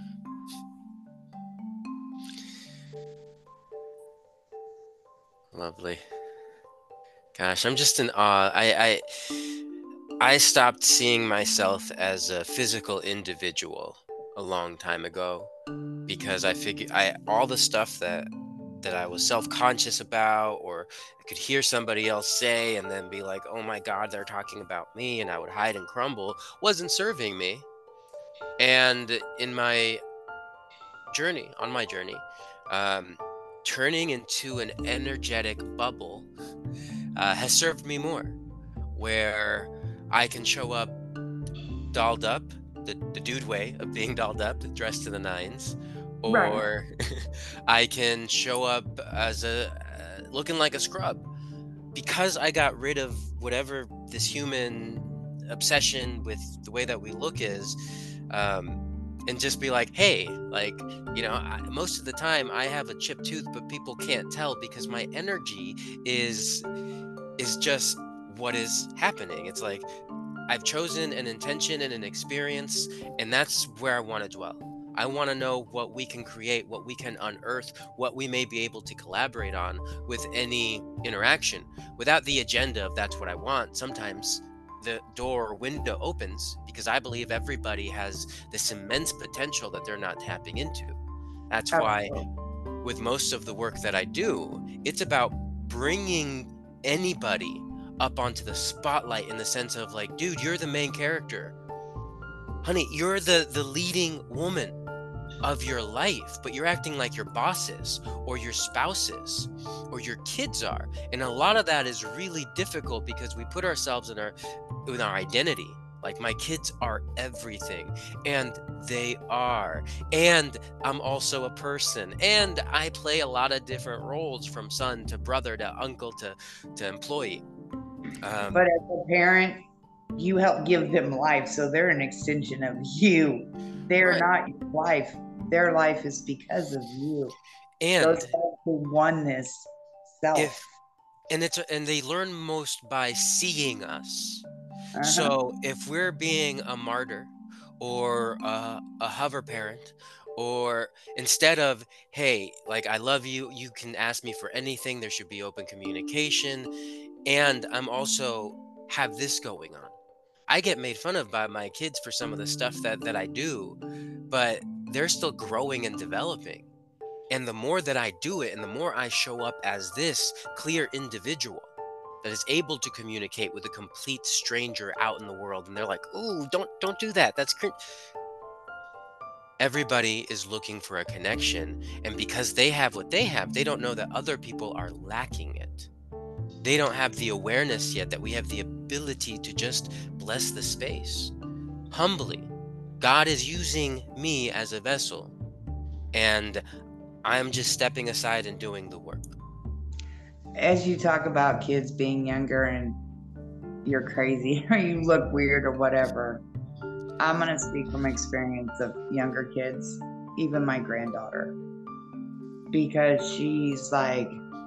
Lovely. Gosh, I'm just in awe. I, I I stopped seeing myself as a physical individual a long time ago, because I figured I all the stuff that that I was self-conscious about, or I could hear somebody else say and then be like, oh my God, they're talking about me, and I would hide and crumble, wasn't serving me. And in my journey, on my journey, um, turning into an energetic bubble uh, has served me more, where I can show up dolled up, the, the dude way of being dolled up, dressed to the nines, or right. I can show up as a uh, looking like a scrub, because I got rid of whatever this human obsession with the way that we look is, um, and just be like, hey, like, you know, I, most of the time I have a chipped tooth, but people can't tell because my energy is is just what is happening. It's like I've chosen an intention and an experience, and that's where I want to dwell. I want to know what we can create, what we can unearth, what we may be able to collaborate on with any interaction without the agenda of that's what I want. Sometimes the door or window opens because I believe everybody has this immense potential that they're not tapping into. That's why with most of the work that I do, it's about bringing anybody up onto the spotlight in the sense of like, dude, you're the main character. Honey, you're the the leading woman of your life, but you're acting like your bosses or your spouses or your kids are. And a lot of that is really difficult because we put ourselves in our in our identity. Like, my kids are everything, and they are. And I'm also a person, and I play a lot of different roles, from son to brother to uncle to to employee. Um, But as a parent, you help give them life, so they're an extension of you. They're right. not your life. Their life is because of you. And Goes back to oneness, self. if and it's and they learn most by seeing us. Uh-huh. So if we're being a martyr or a, a hover parent, or instead of, hey, like, I love you, you can ask me for anything, there should be open communication, and I'm also have this going on. I get made fun of by my kids for some of the stuff that that I do, but they're still growing and developing. And the more that I do it, and the more I show up as this clear individual that is able to communicate with a complete stranger out in the world, and they're like, "Ooh, don't don't do that. That's cringe." Everybody is looking for a connection, and because they have what they have, they don't know that other people are lacking it. They don't have the awareness yet that we have the ability to just bless the space humbly. God is using me as a vessel, and I'm just stepping aside and doing the work. As you talk about kids being younger and you're crazy or you look weird or whatever, I'm going to speak from experience of younger kids, even my granddaughter, because she's like,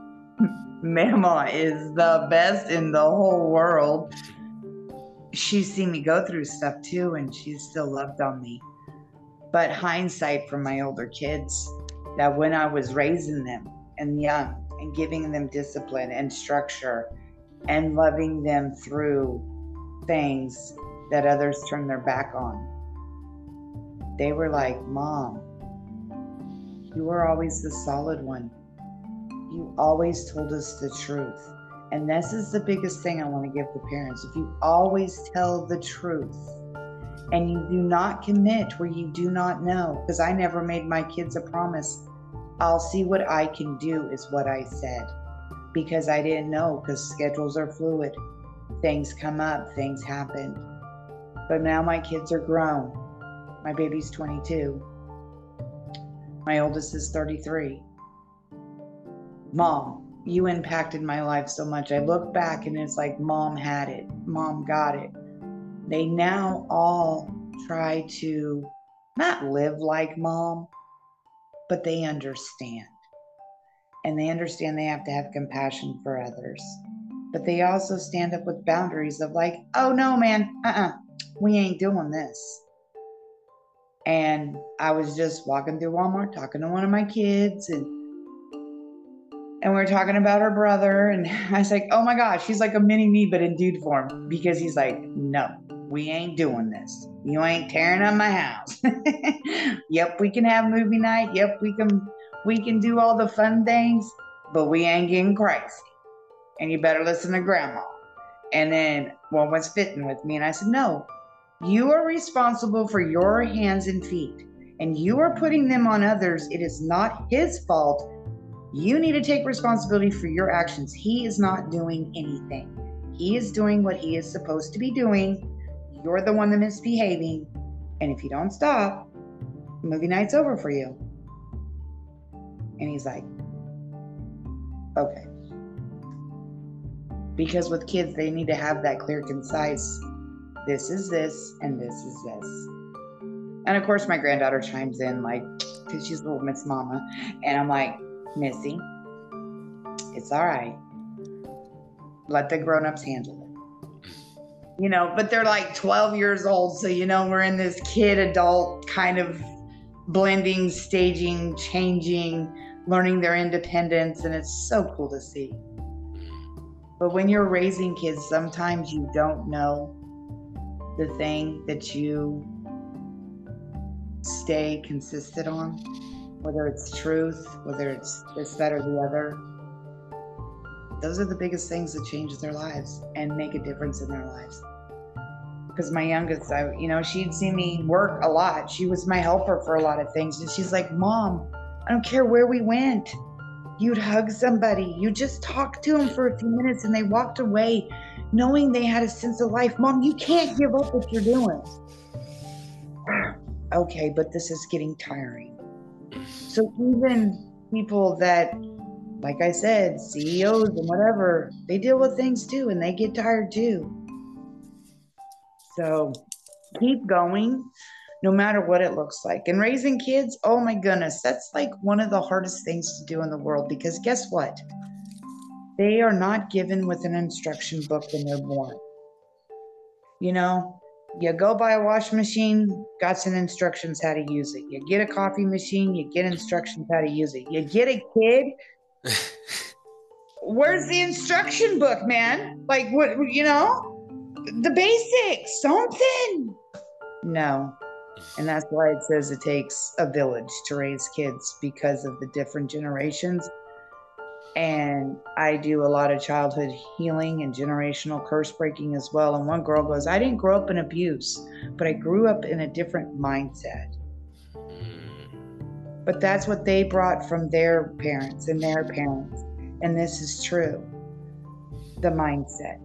Mama is the best in the whole world. She's seen me go through stuff too, and she's still loved on me. But hindsight from my older kids, that when I was raising them and young and giving them discipline and structure and loving them through things that others turned their back on, they were like, Mom, you were always the solid one. You always told us the truth. And this is the biggest thing I want to give the parents. If you always tell the truth and you do not commit where you do not know, because I never made my kids a promise, I'll see what I can do is what I said, because I didn't know, because schedules are fluid. Things come up, things happen. But now my kids are grown. My baby's twenty-two. My oldest is thirty-three. Mom, you impacted my life so much. I look back and it's like, Mom had it. Mom got it. They now all try to not live like Mom, but they understand. And they understand they have to have compassion for others. But they also stand up with boundaries of like, oh no, man, uh-uh, we ain't doing this. And I was just walking through Walmart talking to one of my kids, and And we were talking about her brother, and I was like, oh my gosh, he's like a mini me, but in dude form, because he's like, no, we ain't doing this. You ain't tearing up my house. Yep, we can have movie night. Yep, we can we can do all the fun things, but we ain't getting crazy. And you better listen to Grandma. And then one was fitting with me, and I said, no, you are responsible for your hands and feet, and you are putting them on others. It is not his fault. You need to take responsibility for your actions. He is not doing anything. He is doing what he is supposed to be doing. You're the one that misbehaving. And if you don't stop, movie night's over for you. And he's like, okay. Because with kids, they need to have that clear, concise, this is this, and this is this. And of course, my granddaughter chimes in, like, because she's little Miss Mama. And I'm like, Missy, it's all right. Let the grown-ups handle it. You know, but they're like twelve years old. So, you know, we're in this kid adult kind of blending, staging, changing, learning their independence, and it's so cool to see. But when you're raising kids, sometimes you don't know the thing that you stay consistent on, whether it's truth, whether it's this, that, or the other. Those are the biggest things that change their lives and make a difference in their lives. Because my youngest, I, you know, she'd see me work a lot. She was my helper for a lot of things. And she's like, Mom, I don't care where we went. You'd hug somebody. You just talked to them for a few minutes and they walked away knowing they had a sense of life. Mom, you can't give up what you're doing. Okay, but this is getting tiring. So even people that, like I said, C E Os and whatever, they deal with things too, and they get tired too. So keep going, no matter what it looks like. And raising kids, oh my goodness, that's like one of the hardest things to do in the world, because guess what? They are not given with an instruction book when they're born. You know, you go buy a washing machine, got some instructions how to use it. You get a coffee machine, you get instructions how to use it. You get a kid, where's the instruction book, man? Like, what, you know? The basics, something. No. And that's why it says it takes a village to raise kids, because of the different generations. And I do a lot of childhood healing and generational curse breaking as well. And one girl goes, I didn't grow up in abuse, but I grew up in a different mindset. But that's what they brought from their parents and their parents. And this is true. The mindset.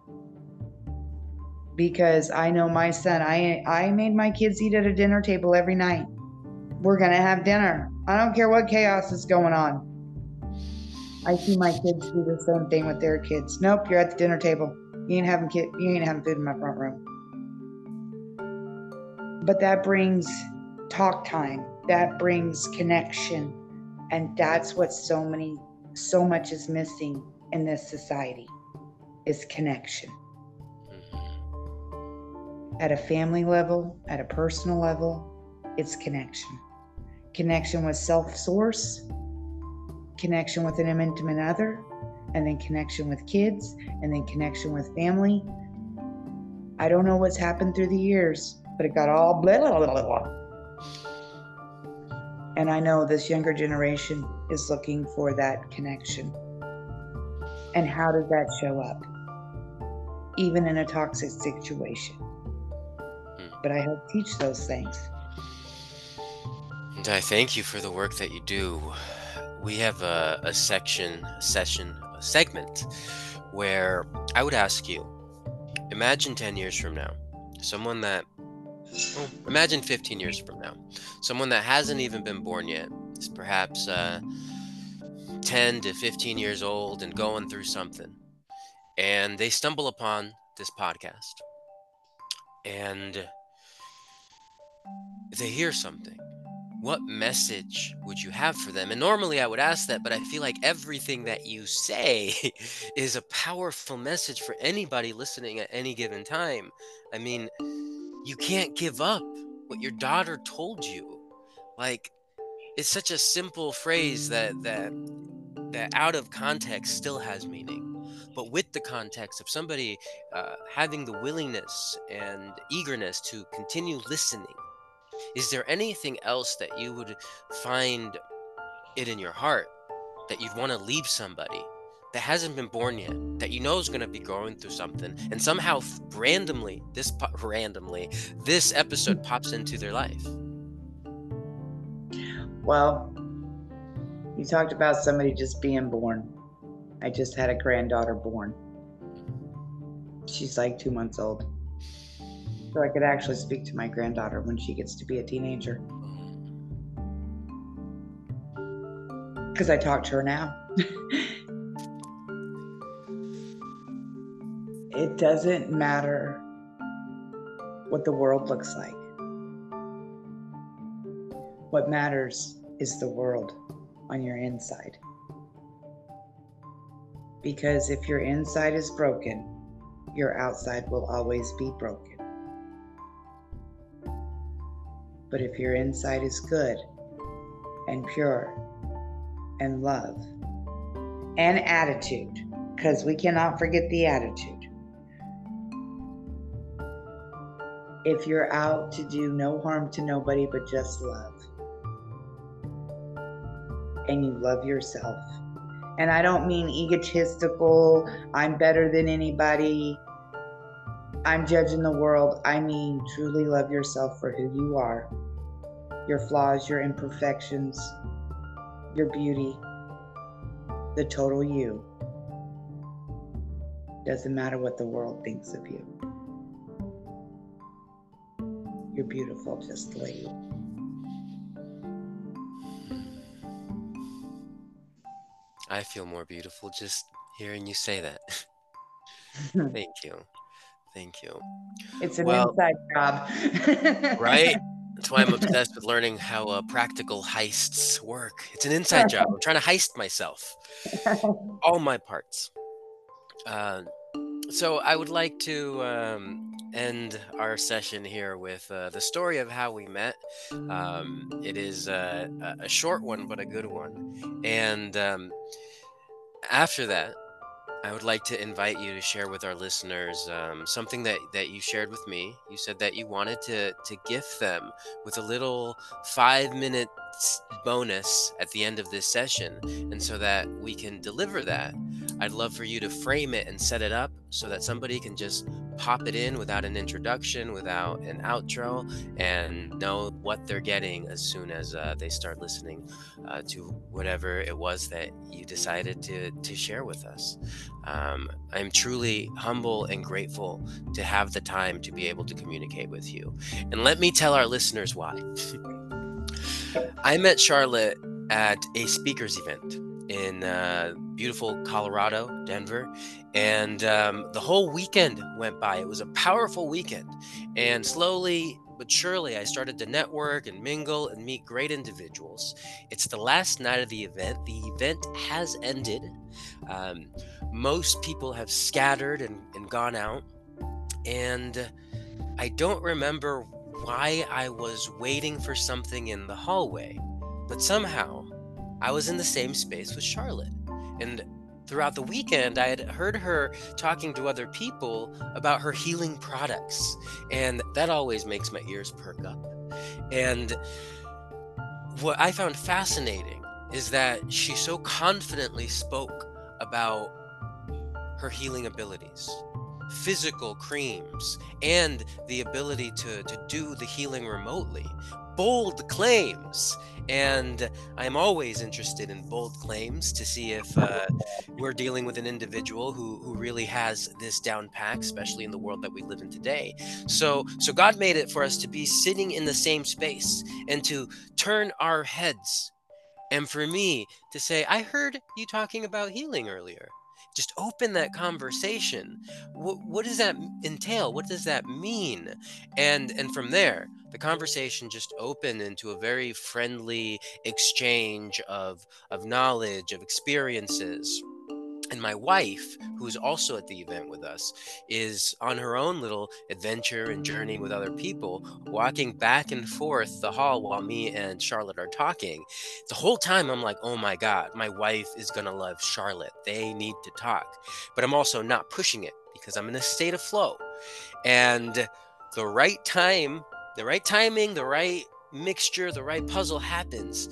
Because I know my son, I I made my kids eat at a dinner table every night. We're going to have dinner. I don't care what chaos is going on. I see my kids do the same thing with their kids. Nope, you're at the dinner table. You ain't having kid, you ain't having food in my front room. But that brings talk time. That brings connection. And that's what so many, so much is missing in this society, is connection. At a family level, at a personal level, it's connection. Connection with self-source, connection with an intimate other, and then connection with kids, and then connection with family. I don't know what's happened through the years, but it got all blah, blah, blah, blah, blah. And I know this younger generation is looking for that connection. And how does that show up? Even in a toxic situation. But I help teach those things. And I thank you for the work that you do. We have a, a section, a session, a segment where I would ask you, imagine ten years from now, someone that, well, imagine fifteen years from now, someone that hasn't even been born yet, is perhaps uh, ten to fifteen years old and going through something, and they stumble upon this podcast, and they hear something. What message would you have for them? And normally I would ask that, but I feel like everything that you say is a powerful message for anybody listening at any given time. I mean, you can't give up what your daughter told you. Like, it's such a simple phrase that that that out of context still has meaning. But with the context of somebody uh, having the willingness and eagerness to continue listening, is there anything else that you would find it in your heart that you'd want to leave somebody that hasn't been born yet, that you know is going to be going through something, and somehow randomly, this po- randomly, this episode pops into their life? Well, you talked about somebody just being born. I just had a granddaughter born. She's like two months old. So I could actually speak to my granddaughter when she gets to be a teenager. Because I talk to her now. It doesn't matter what the world looks like. What matters is the world on your inside. Because if your inside is broken, your outside will always be broken. But if your inside is good and pure and love and attitude, because we cannot forget the attitude. If you're out to do no harm to nobody but just love, and you love yourself, and I don't mean egotistical, I'm better than anybody, I'm judging the world. I mean truly love yourself for who you are, your flaws, your imperfections, your beauty, the total you. Doesn't matter what the world thinks of you. You're beautiful just the way you are. I feel more beautiful just hearing you say that. Thank you. Thank you. It's an Well, inside job. right? That's why I'm obsessed with learning how uh, practical heists work. It's an inside job. I'm trying to heist myself. All my parts. Uh, so I would like to um, end our session here with uh, the story of how we met. Um, it is uh, a a short one, but a good one. And um, after that, I would like to invite you to share with our listeners um, something that, that you shared with me. You said that you wanted to, to gift them with a little five minute bonus at the end of this session. And so that we can deliver that, I'd love for you to frame it and set it up so that somebody can just pop it in without an introduction, without an outro, and know what they're getting as soon as uh, they start listening uh, to whatever it was that you decided to, to share with us. Um, I'm truly humble and grateful to have the time to be able to communicate with you. And let me tell our listeners why. I met Charlotte at a speakers event in uh, beautiful Colorado, Denver, and um, the whole weekend went by. It was a powerful weekend, and slowly but surely I started to network and mingle and meet great individuals. It's the last night of the event. The event has ended. Um, most people have scattered and, and gone out, and I don't remember why I was waiting for something in the hallway, but somehow I was in the same space with Charlotte. And throughout the weekend, I had heard her talking to other people about her healing products, and that always makes my ears perk up. And what I found fascinating is that she so confidently spoke about her healing abilities, physical creams, and the ability to, to do the healing remotely. Bold claims. And I'm always interested in bold claims to see if uh, we're dealing with an individual who, who really has this down pack, especially in the world that we live in today. So, so God made it for us to be sitting in the same space and to turn our heads. And for me to say, I heard you talking about healing earlier. Just open that conversation. What, what does that entail? What does that mean? And and from there, the conversation just opened into a very friendly exchange of of knowledge, of experiences. And my wife, who's also at the event with us, is on her own little adventure and journey with other people, walking back and forth the hall while me and Charlotte are talking. The whole time I'm like, oh my God, my wife is going to love Charlotte. They need to talk. But I'm also not pushing it because I'm in a state of flow. And the right time, the right timing, the right mixture, the right puzzle happens.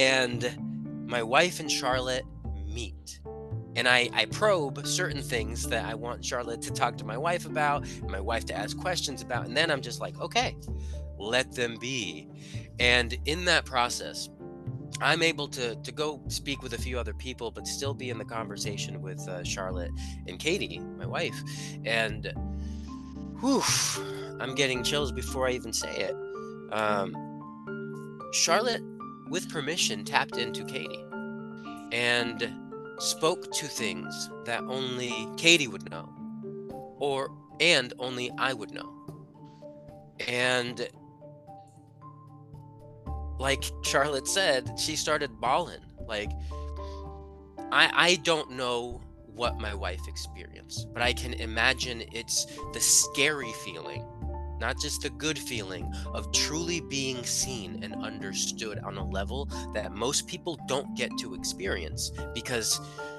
And my wife and Charlotte meet. And I, I probe certain things that I want Charlotte to talk to my wife about, my wife to ask questions about. And then I'm just like, okay, let them be. And in that process, I'm able to to go speak with a few other people, but still be in the conversation with uh, Charlotte and Katie, my wife. And whew, I'm getting chills before I even say it. Um, Charlotte, with permission, tapped into Katie and spoke to things that only Katie would know, or and only I would know. And like Charlotte said, she started bawling. Like, I I don't know what my wife experienced, but I can imagine it's the scary feeling, not just the good feeling of truly being seen and understood on a level that most people don't get to experience, because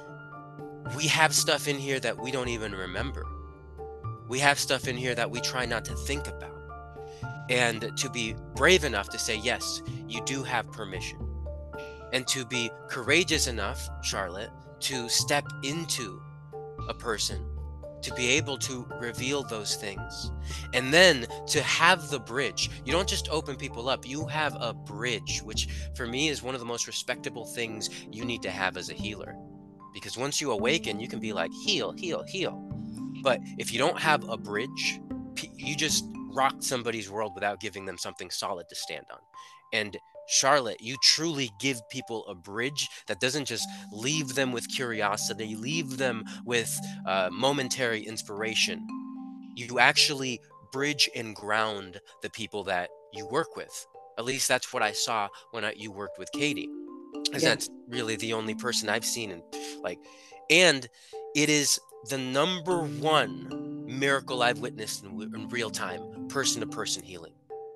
we have stuff in here that we don't even remember. We have stuff in here that we try not to think about. And to be brave enough to say, yes, you do have permission. And to be courageous enough, Charlotte, to step into a person, to be able to reveal those things, and then to have the bridge. You don't just open people up, you have a bridge, which for me is one of the most respectable things you need to have as a healer. Because once you awaken, you can be like, heal, heal, heal. But if you don't have a bridge, you just rocked somebody's world without giving them something solid to stand on. And Charlotte, you truly give people a bridge that doesn't just leave them with curiosity, leave them with uh, momentary inspiration. You actually bridge and ground the people that you work with. At least that's what I saw when I, you worked with Katie. Because yeah. That's really the only person I've seen. And like, and it is the number one miracle I've witnessed in, in real time, person to person healing.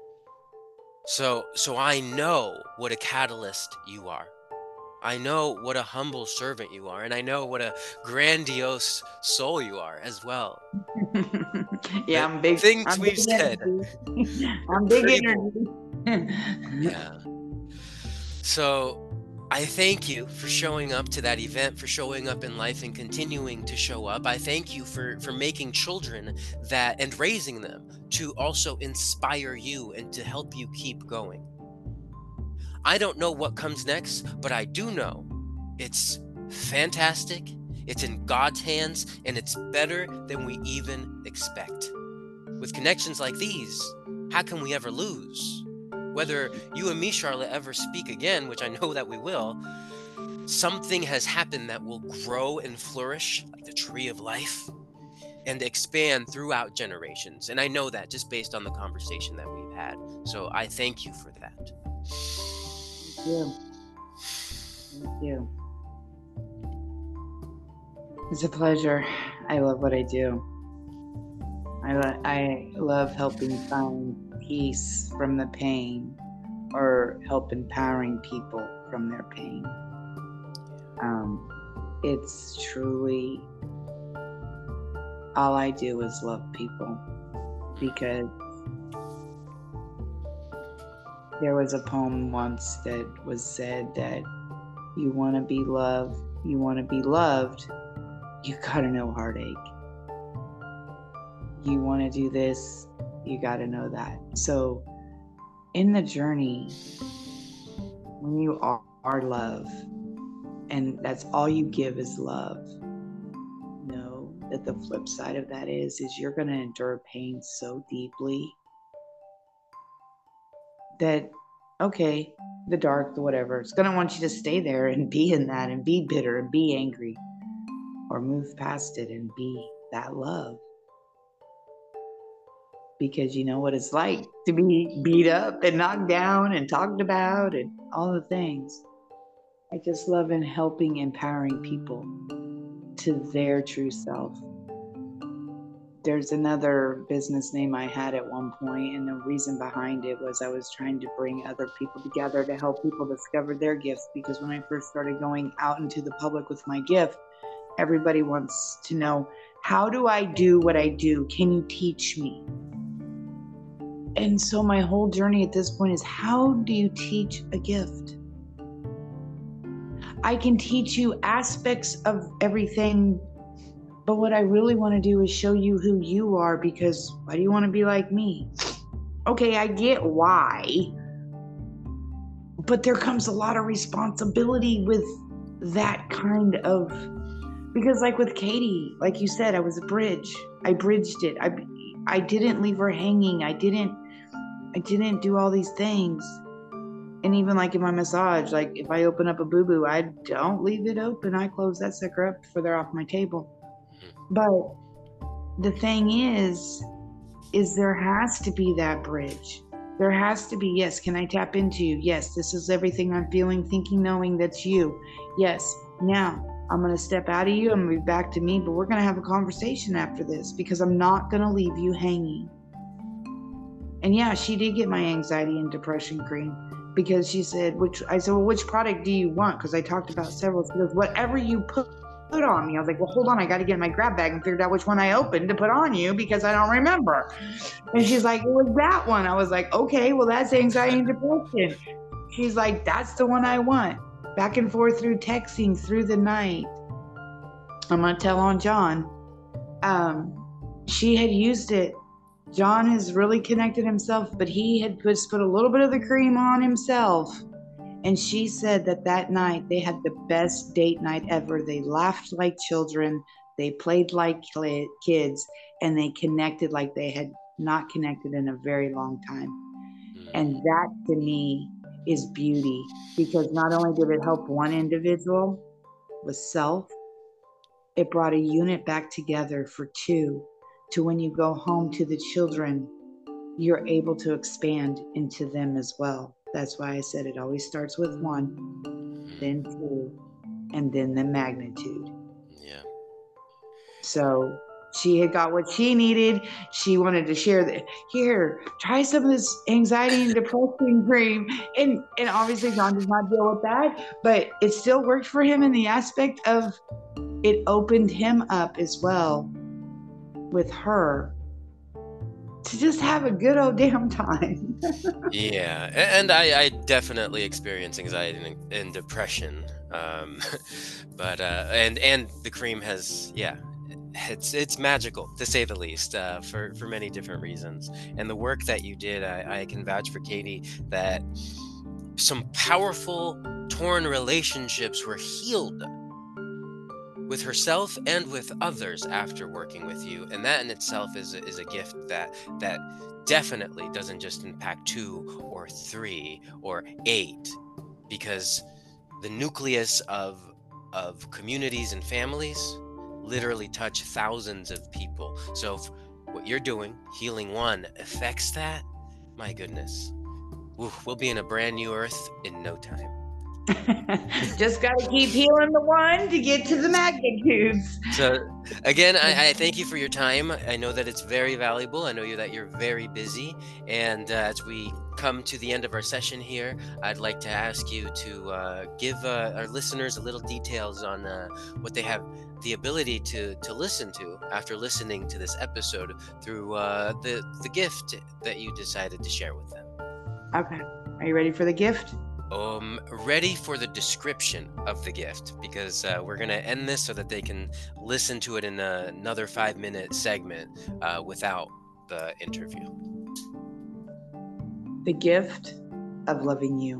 So, so I know what a catalyst you are. I know what a humble servant you are, and I know what a grandiose soul you are as well. Yeah, the I'm big. Things I'm we've big said. I'm big energy. Yeah. So, I thank you for showing up to that event, for showing up in life and continuing to show up. I thank you for, for making children that and raising them to also inspire you and to help you keep going. I don't know what comes next, but I do know it's fantastic, it's in God's hands, and it's better than we even expect. With connections like these, how can we ever lose? Whether you and me, Charlotte, ever speak again, which I know that we will, something has happened that will grow and flourish like the tree of life and expand throughout generations. And I know that just based on the conversation that we've had. So I thank you for that. Thank you. Thank you. It's a pleasure. I love what I do. I, lo- I love helping find peace from the pain, or help empowering people from their pain. Um, it's truly, all I do is love people, because there was a poem once that was said that you want to be loved, you want to be loved, you gotta know heartache. You want to do this, you gotta know that. So in the journey, when you are, are love, and that's all you give is love, know that the flip side of that is, is you're going to endure pain so deeply that, okay, the dark, the whatever, it's going to want you to stay there and be in that and be bitter and be angry, or move past it and be that love. Because you know what it's like to be beat up and knocked down and talked about and all the things. I just love in helping, empowering people to their true self. There's another business name I had at one point, and the reason behind it was I was trying to bring other people together to help people discover their gifts. Because when I first started going out into the public with my gift, everybody wants to know, how do I do what I do? Can you teach me? And so my whole journey at this point is, how do you teach a gift? I can teach you aspects of everything, but what I really want to do is show you who you are, because why do you want to be like me? Okay, I get why, but there comes a lot of responsibility with that kind of, because like with Katie, like you said, I was a bridge. I bridged it. I, I didn't leave her hanging. I didn't, I didn't do all these things. And even like in my massage, like if I open up a boo-boo, I don't leave it open. I close that sucker up before they're off my table. But the thing is, is there has to be that bridge. There has to be, yes, can I tap into you? Yes, this is everything I'm feeling, thinking, knowing that's you. Yes, now I'm going to step out of you. I'm going to be back to me, but we're going to have a conversation after this, because I'm not going to leave you hanging. And yeah, she did get my anxiety and depression cream because she said, which I said, well, which product do you want? Because I talked about several. She goes, whatever you put, put on me. I was like, well, hold on. I got to get my grab bag and figured out which one I opened to put on you because I don't remember. And she's like, it was that one. I was like, okay, well, that's anxiety and depression. She's like, that's the one I want. Back and forth through texting through the night. I'm going to tell on John. Um, she had used it. John has really connected himself, but he had put, put a little bit of the cream on himself. And she said that that night they had the best date night ever. They laughed like children. They played like kids, and they connected like they had not connected in a very long time. And that to me is beauty, because not only did it help one individual with self, it brought a unit back together for two, to when you go home to the children, you're able to expand into them as well. That's why I said it always starts with one, then two, and then the magnitude. Yeah. So she had got what she needed. She wanted to share that, here, try some of this anxiety and depression cream. And, and obviously John does not deal with that, but it still worked for him in the aspect of it opened him up as well with her to just have a good old damn time. Yeah, a- and I, I definitely experience anxiety and, and depression, um, but uh, and and the cream has, yeah, it's it's magical to say the least, uh, for for many different reasons. And the work that you did, I, I can vouch for Katie that some powerful torn relationships were healed with herself and with others after working with you, and that in itself is a, is a gift that that definitely doesn't just impact two or three or eight, because the nucleus of of communities and families literally touch thousands of people. So if what you're doing, healing one, affects that, my goodness, woo, we'll be in a brand new earth in no time. Just got to keep healing the one to get to the magnitudes. So again, I, I thank you for your time. I know that it's very valuable. I know you that you're very busy. And uh, as we come to the end of our session here, I'd like to ask you to uh, give uh, our listeners a little details on uh, what they have the ability to to listen to after listening to this episode through uh, the, the gift that you decided to share with them. Okay. Are you ready for the gift? Um, ready for the description of the gift, because uh, we're going to end this so that they can listen to it in a, another five minute segment uh, without the interview. The gift of loving you.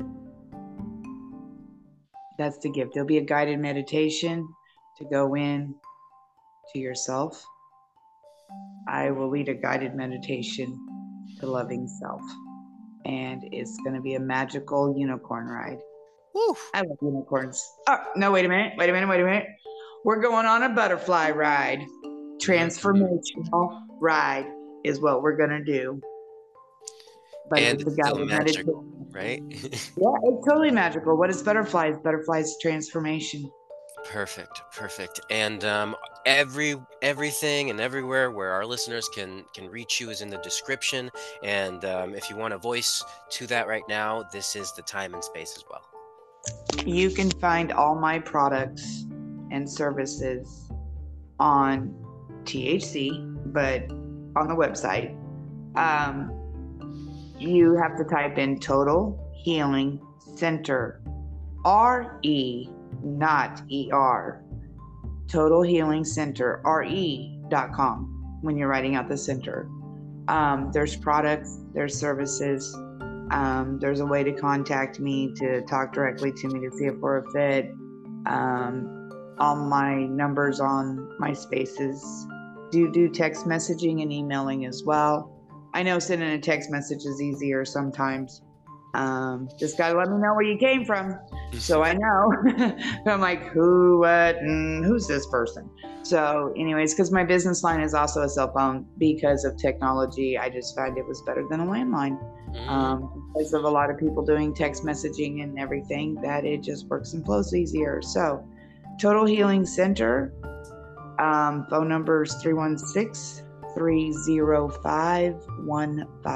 That's the gift. There'll be a guided meditation to go in to yourself. I will lead a guided meditation to loving self. And it's going to be a magical unicorn ride. Woo! I love unicorns. Oh, no, wait a minute. Wait a minute. Wait a minute. We're going on a butterfly ride. Transformational ride is what we're going to do. But And it's it's still magical, meditation. right? Yeah, it's totally magical. What is butterflies? Butterflies transformation. Perfect, perfect. And um, every everything and everywhere where our listeners can can reach you is in the description. And um, if you want a voice to that right now, this is the time and space as well. You can find all my products and services on T H C, but on the website. Um, you have to type in Total Healing Center, R E, not E R. Total Healing Center, R E dot com when you're writing out the center. Um, there's products, there's services. Um, there's a way to contact me, to talk directly to me to see if we're a fit. Um, all my numbers on my spaces. Do do text messaging and emailing as well. I know sending a text message is easier sometimes. Um, just got to let me know where you came from, so I know. I'm like, who, what, and who's this person? So anyways, because my business line is also a cell phone, because of technology, I just found it was better than a landline. Um, because of a lot of people doing text messaging and everything, that it just works and flows easier. So Total Healing Center, um, phone number is three one six, three zero five, one five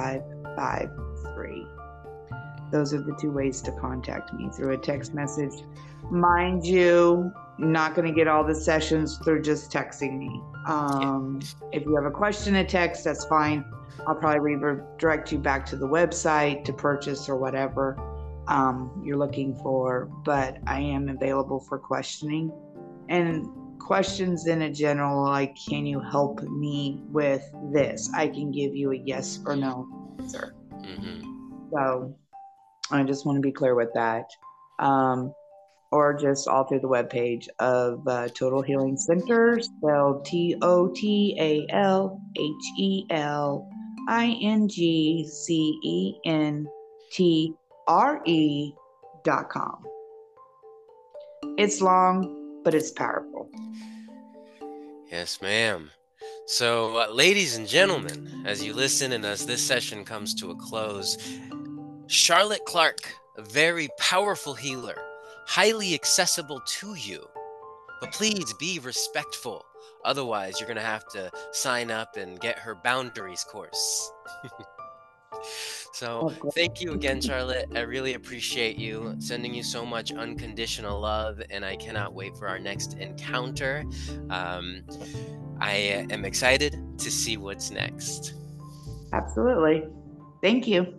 five three. Those are the two ways to contact me, through a text message. Mind you, not going to get all the sessions through just texting me. Um, if you have a question to text, that's fine. I'll probably redirect you back to the website to purchase or whatever um, you're looking for. But I am available for questioning. And questions in a general, like, can you help me with this? I can give you a yes or no answer. Mm-hmm. So I just want to be clear with that. Um, or just all through the webpage of uh, Total Healing Center, spelled T O T A L H E L I N G C E N T R E dot com. It's long, but it's powerful. Yes, ma'am. So, uh, ladies and gentlemen, as you listen and as this session comes to a close, Charlotte Clark, a very powerful healer, highly accessible to you, but please be respectful. Otherwise, you're going to have to sign up and get her boundaries course. So thank you again, Charlotte. I really appreciate you, sending you so much unconditional love, and I cannot wait for our next encounter. Um, I am excited to see what's next. Absolutely. Thank you.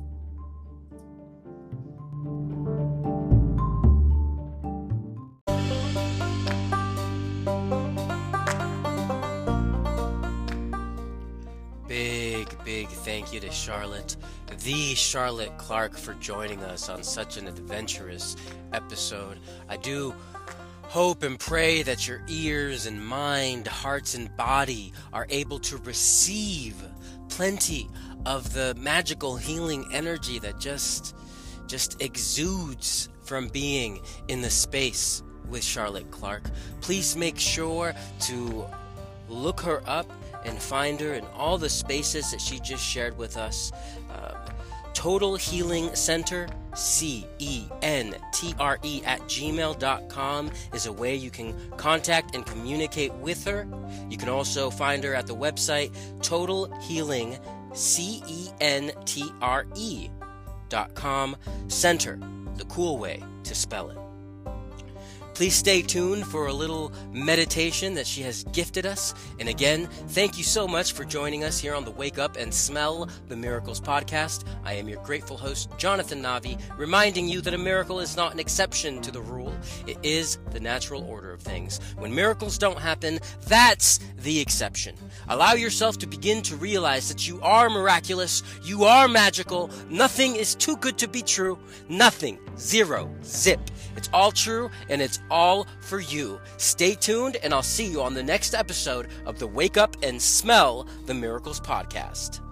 Big, big thank you to Charlotte, the Charlotte Clark, for joining us on such an adventurous episode. I do hope and pray that your ears and mind, hearts and body are able to receive plenty of the magical healing energy that just, just exudes from being in the space with Charlotte Clark. Please make sure to look her up and find her in all the spaces that she just shared with us. Uh, Total Healing Center, C E N T R E at gmail dot com is a way you can contact and communicate with her. You can also find her at the website Total Healing, C E N T R E dot com, Center, the cool way to spell it. Please stay tuned for a little meditation that she has gifted us. And again, thank you so much for joining us here on the Wake Up and Smell the Miracles podcast. I am your grateful host, Jonathan Navi, reminding you that a miracle is not an exception to the rule. It is the natural order of things. When miracles don't happen, that's the exception. Allow yourself to begin to realize that you are miraculous, you are magical, nothing is too good to be true, nothing, zero, zip. It's all true, and it's all for you. Stay tuned, and I'll see you on the next episode of the Wake Up and Smell the Miracles podcast.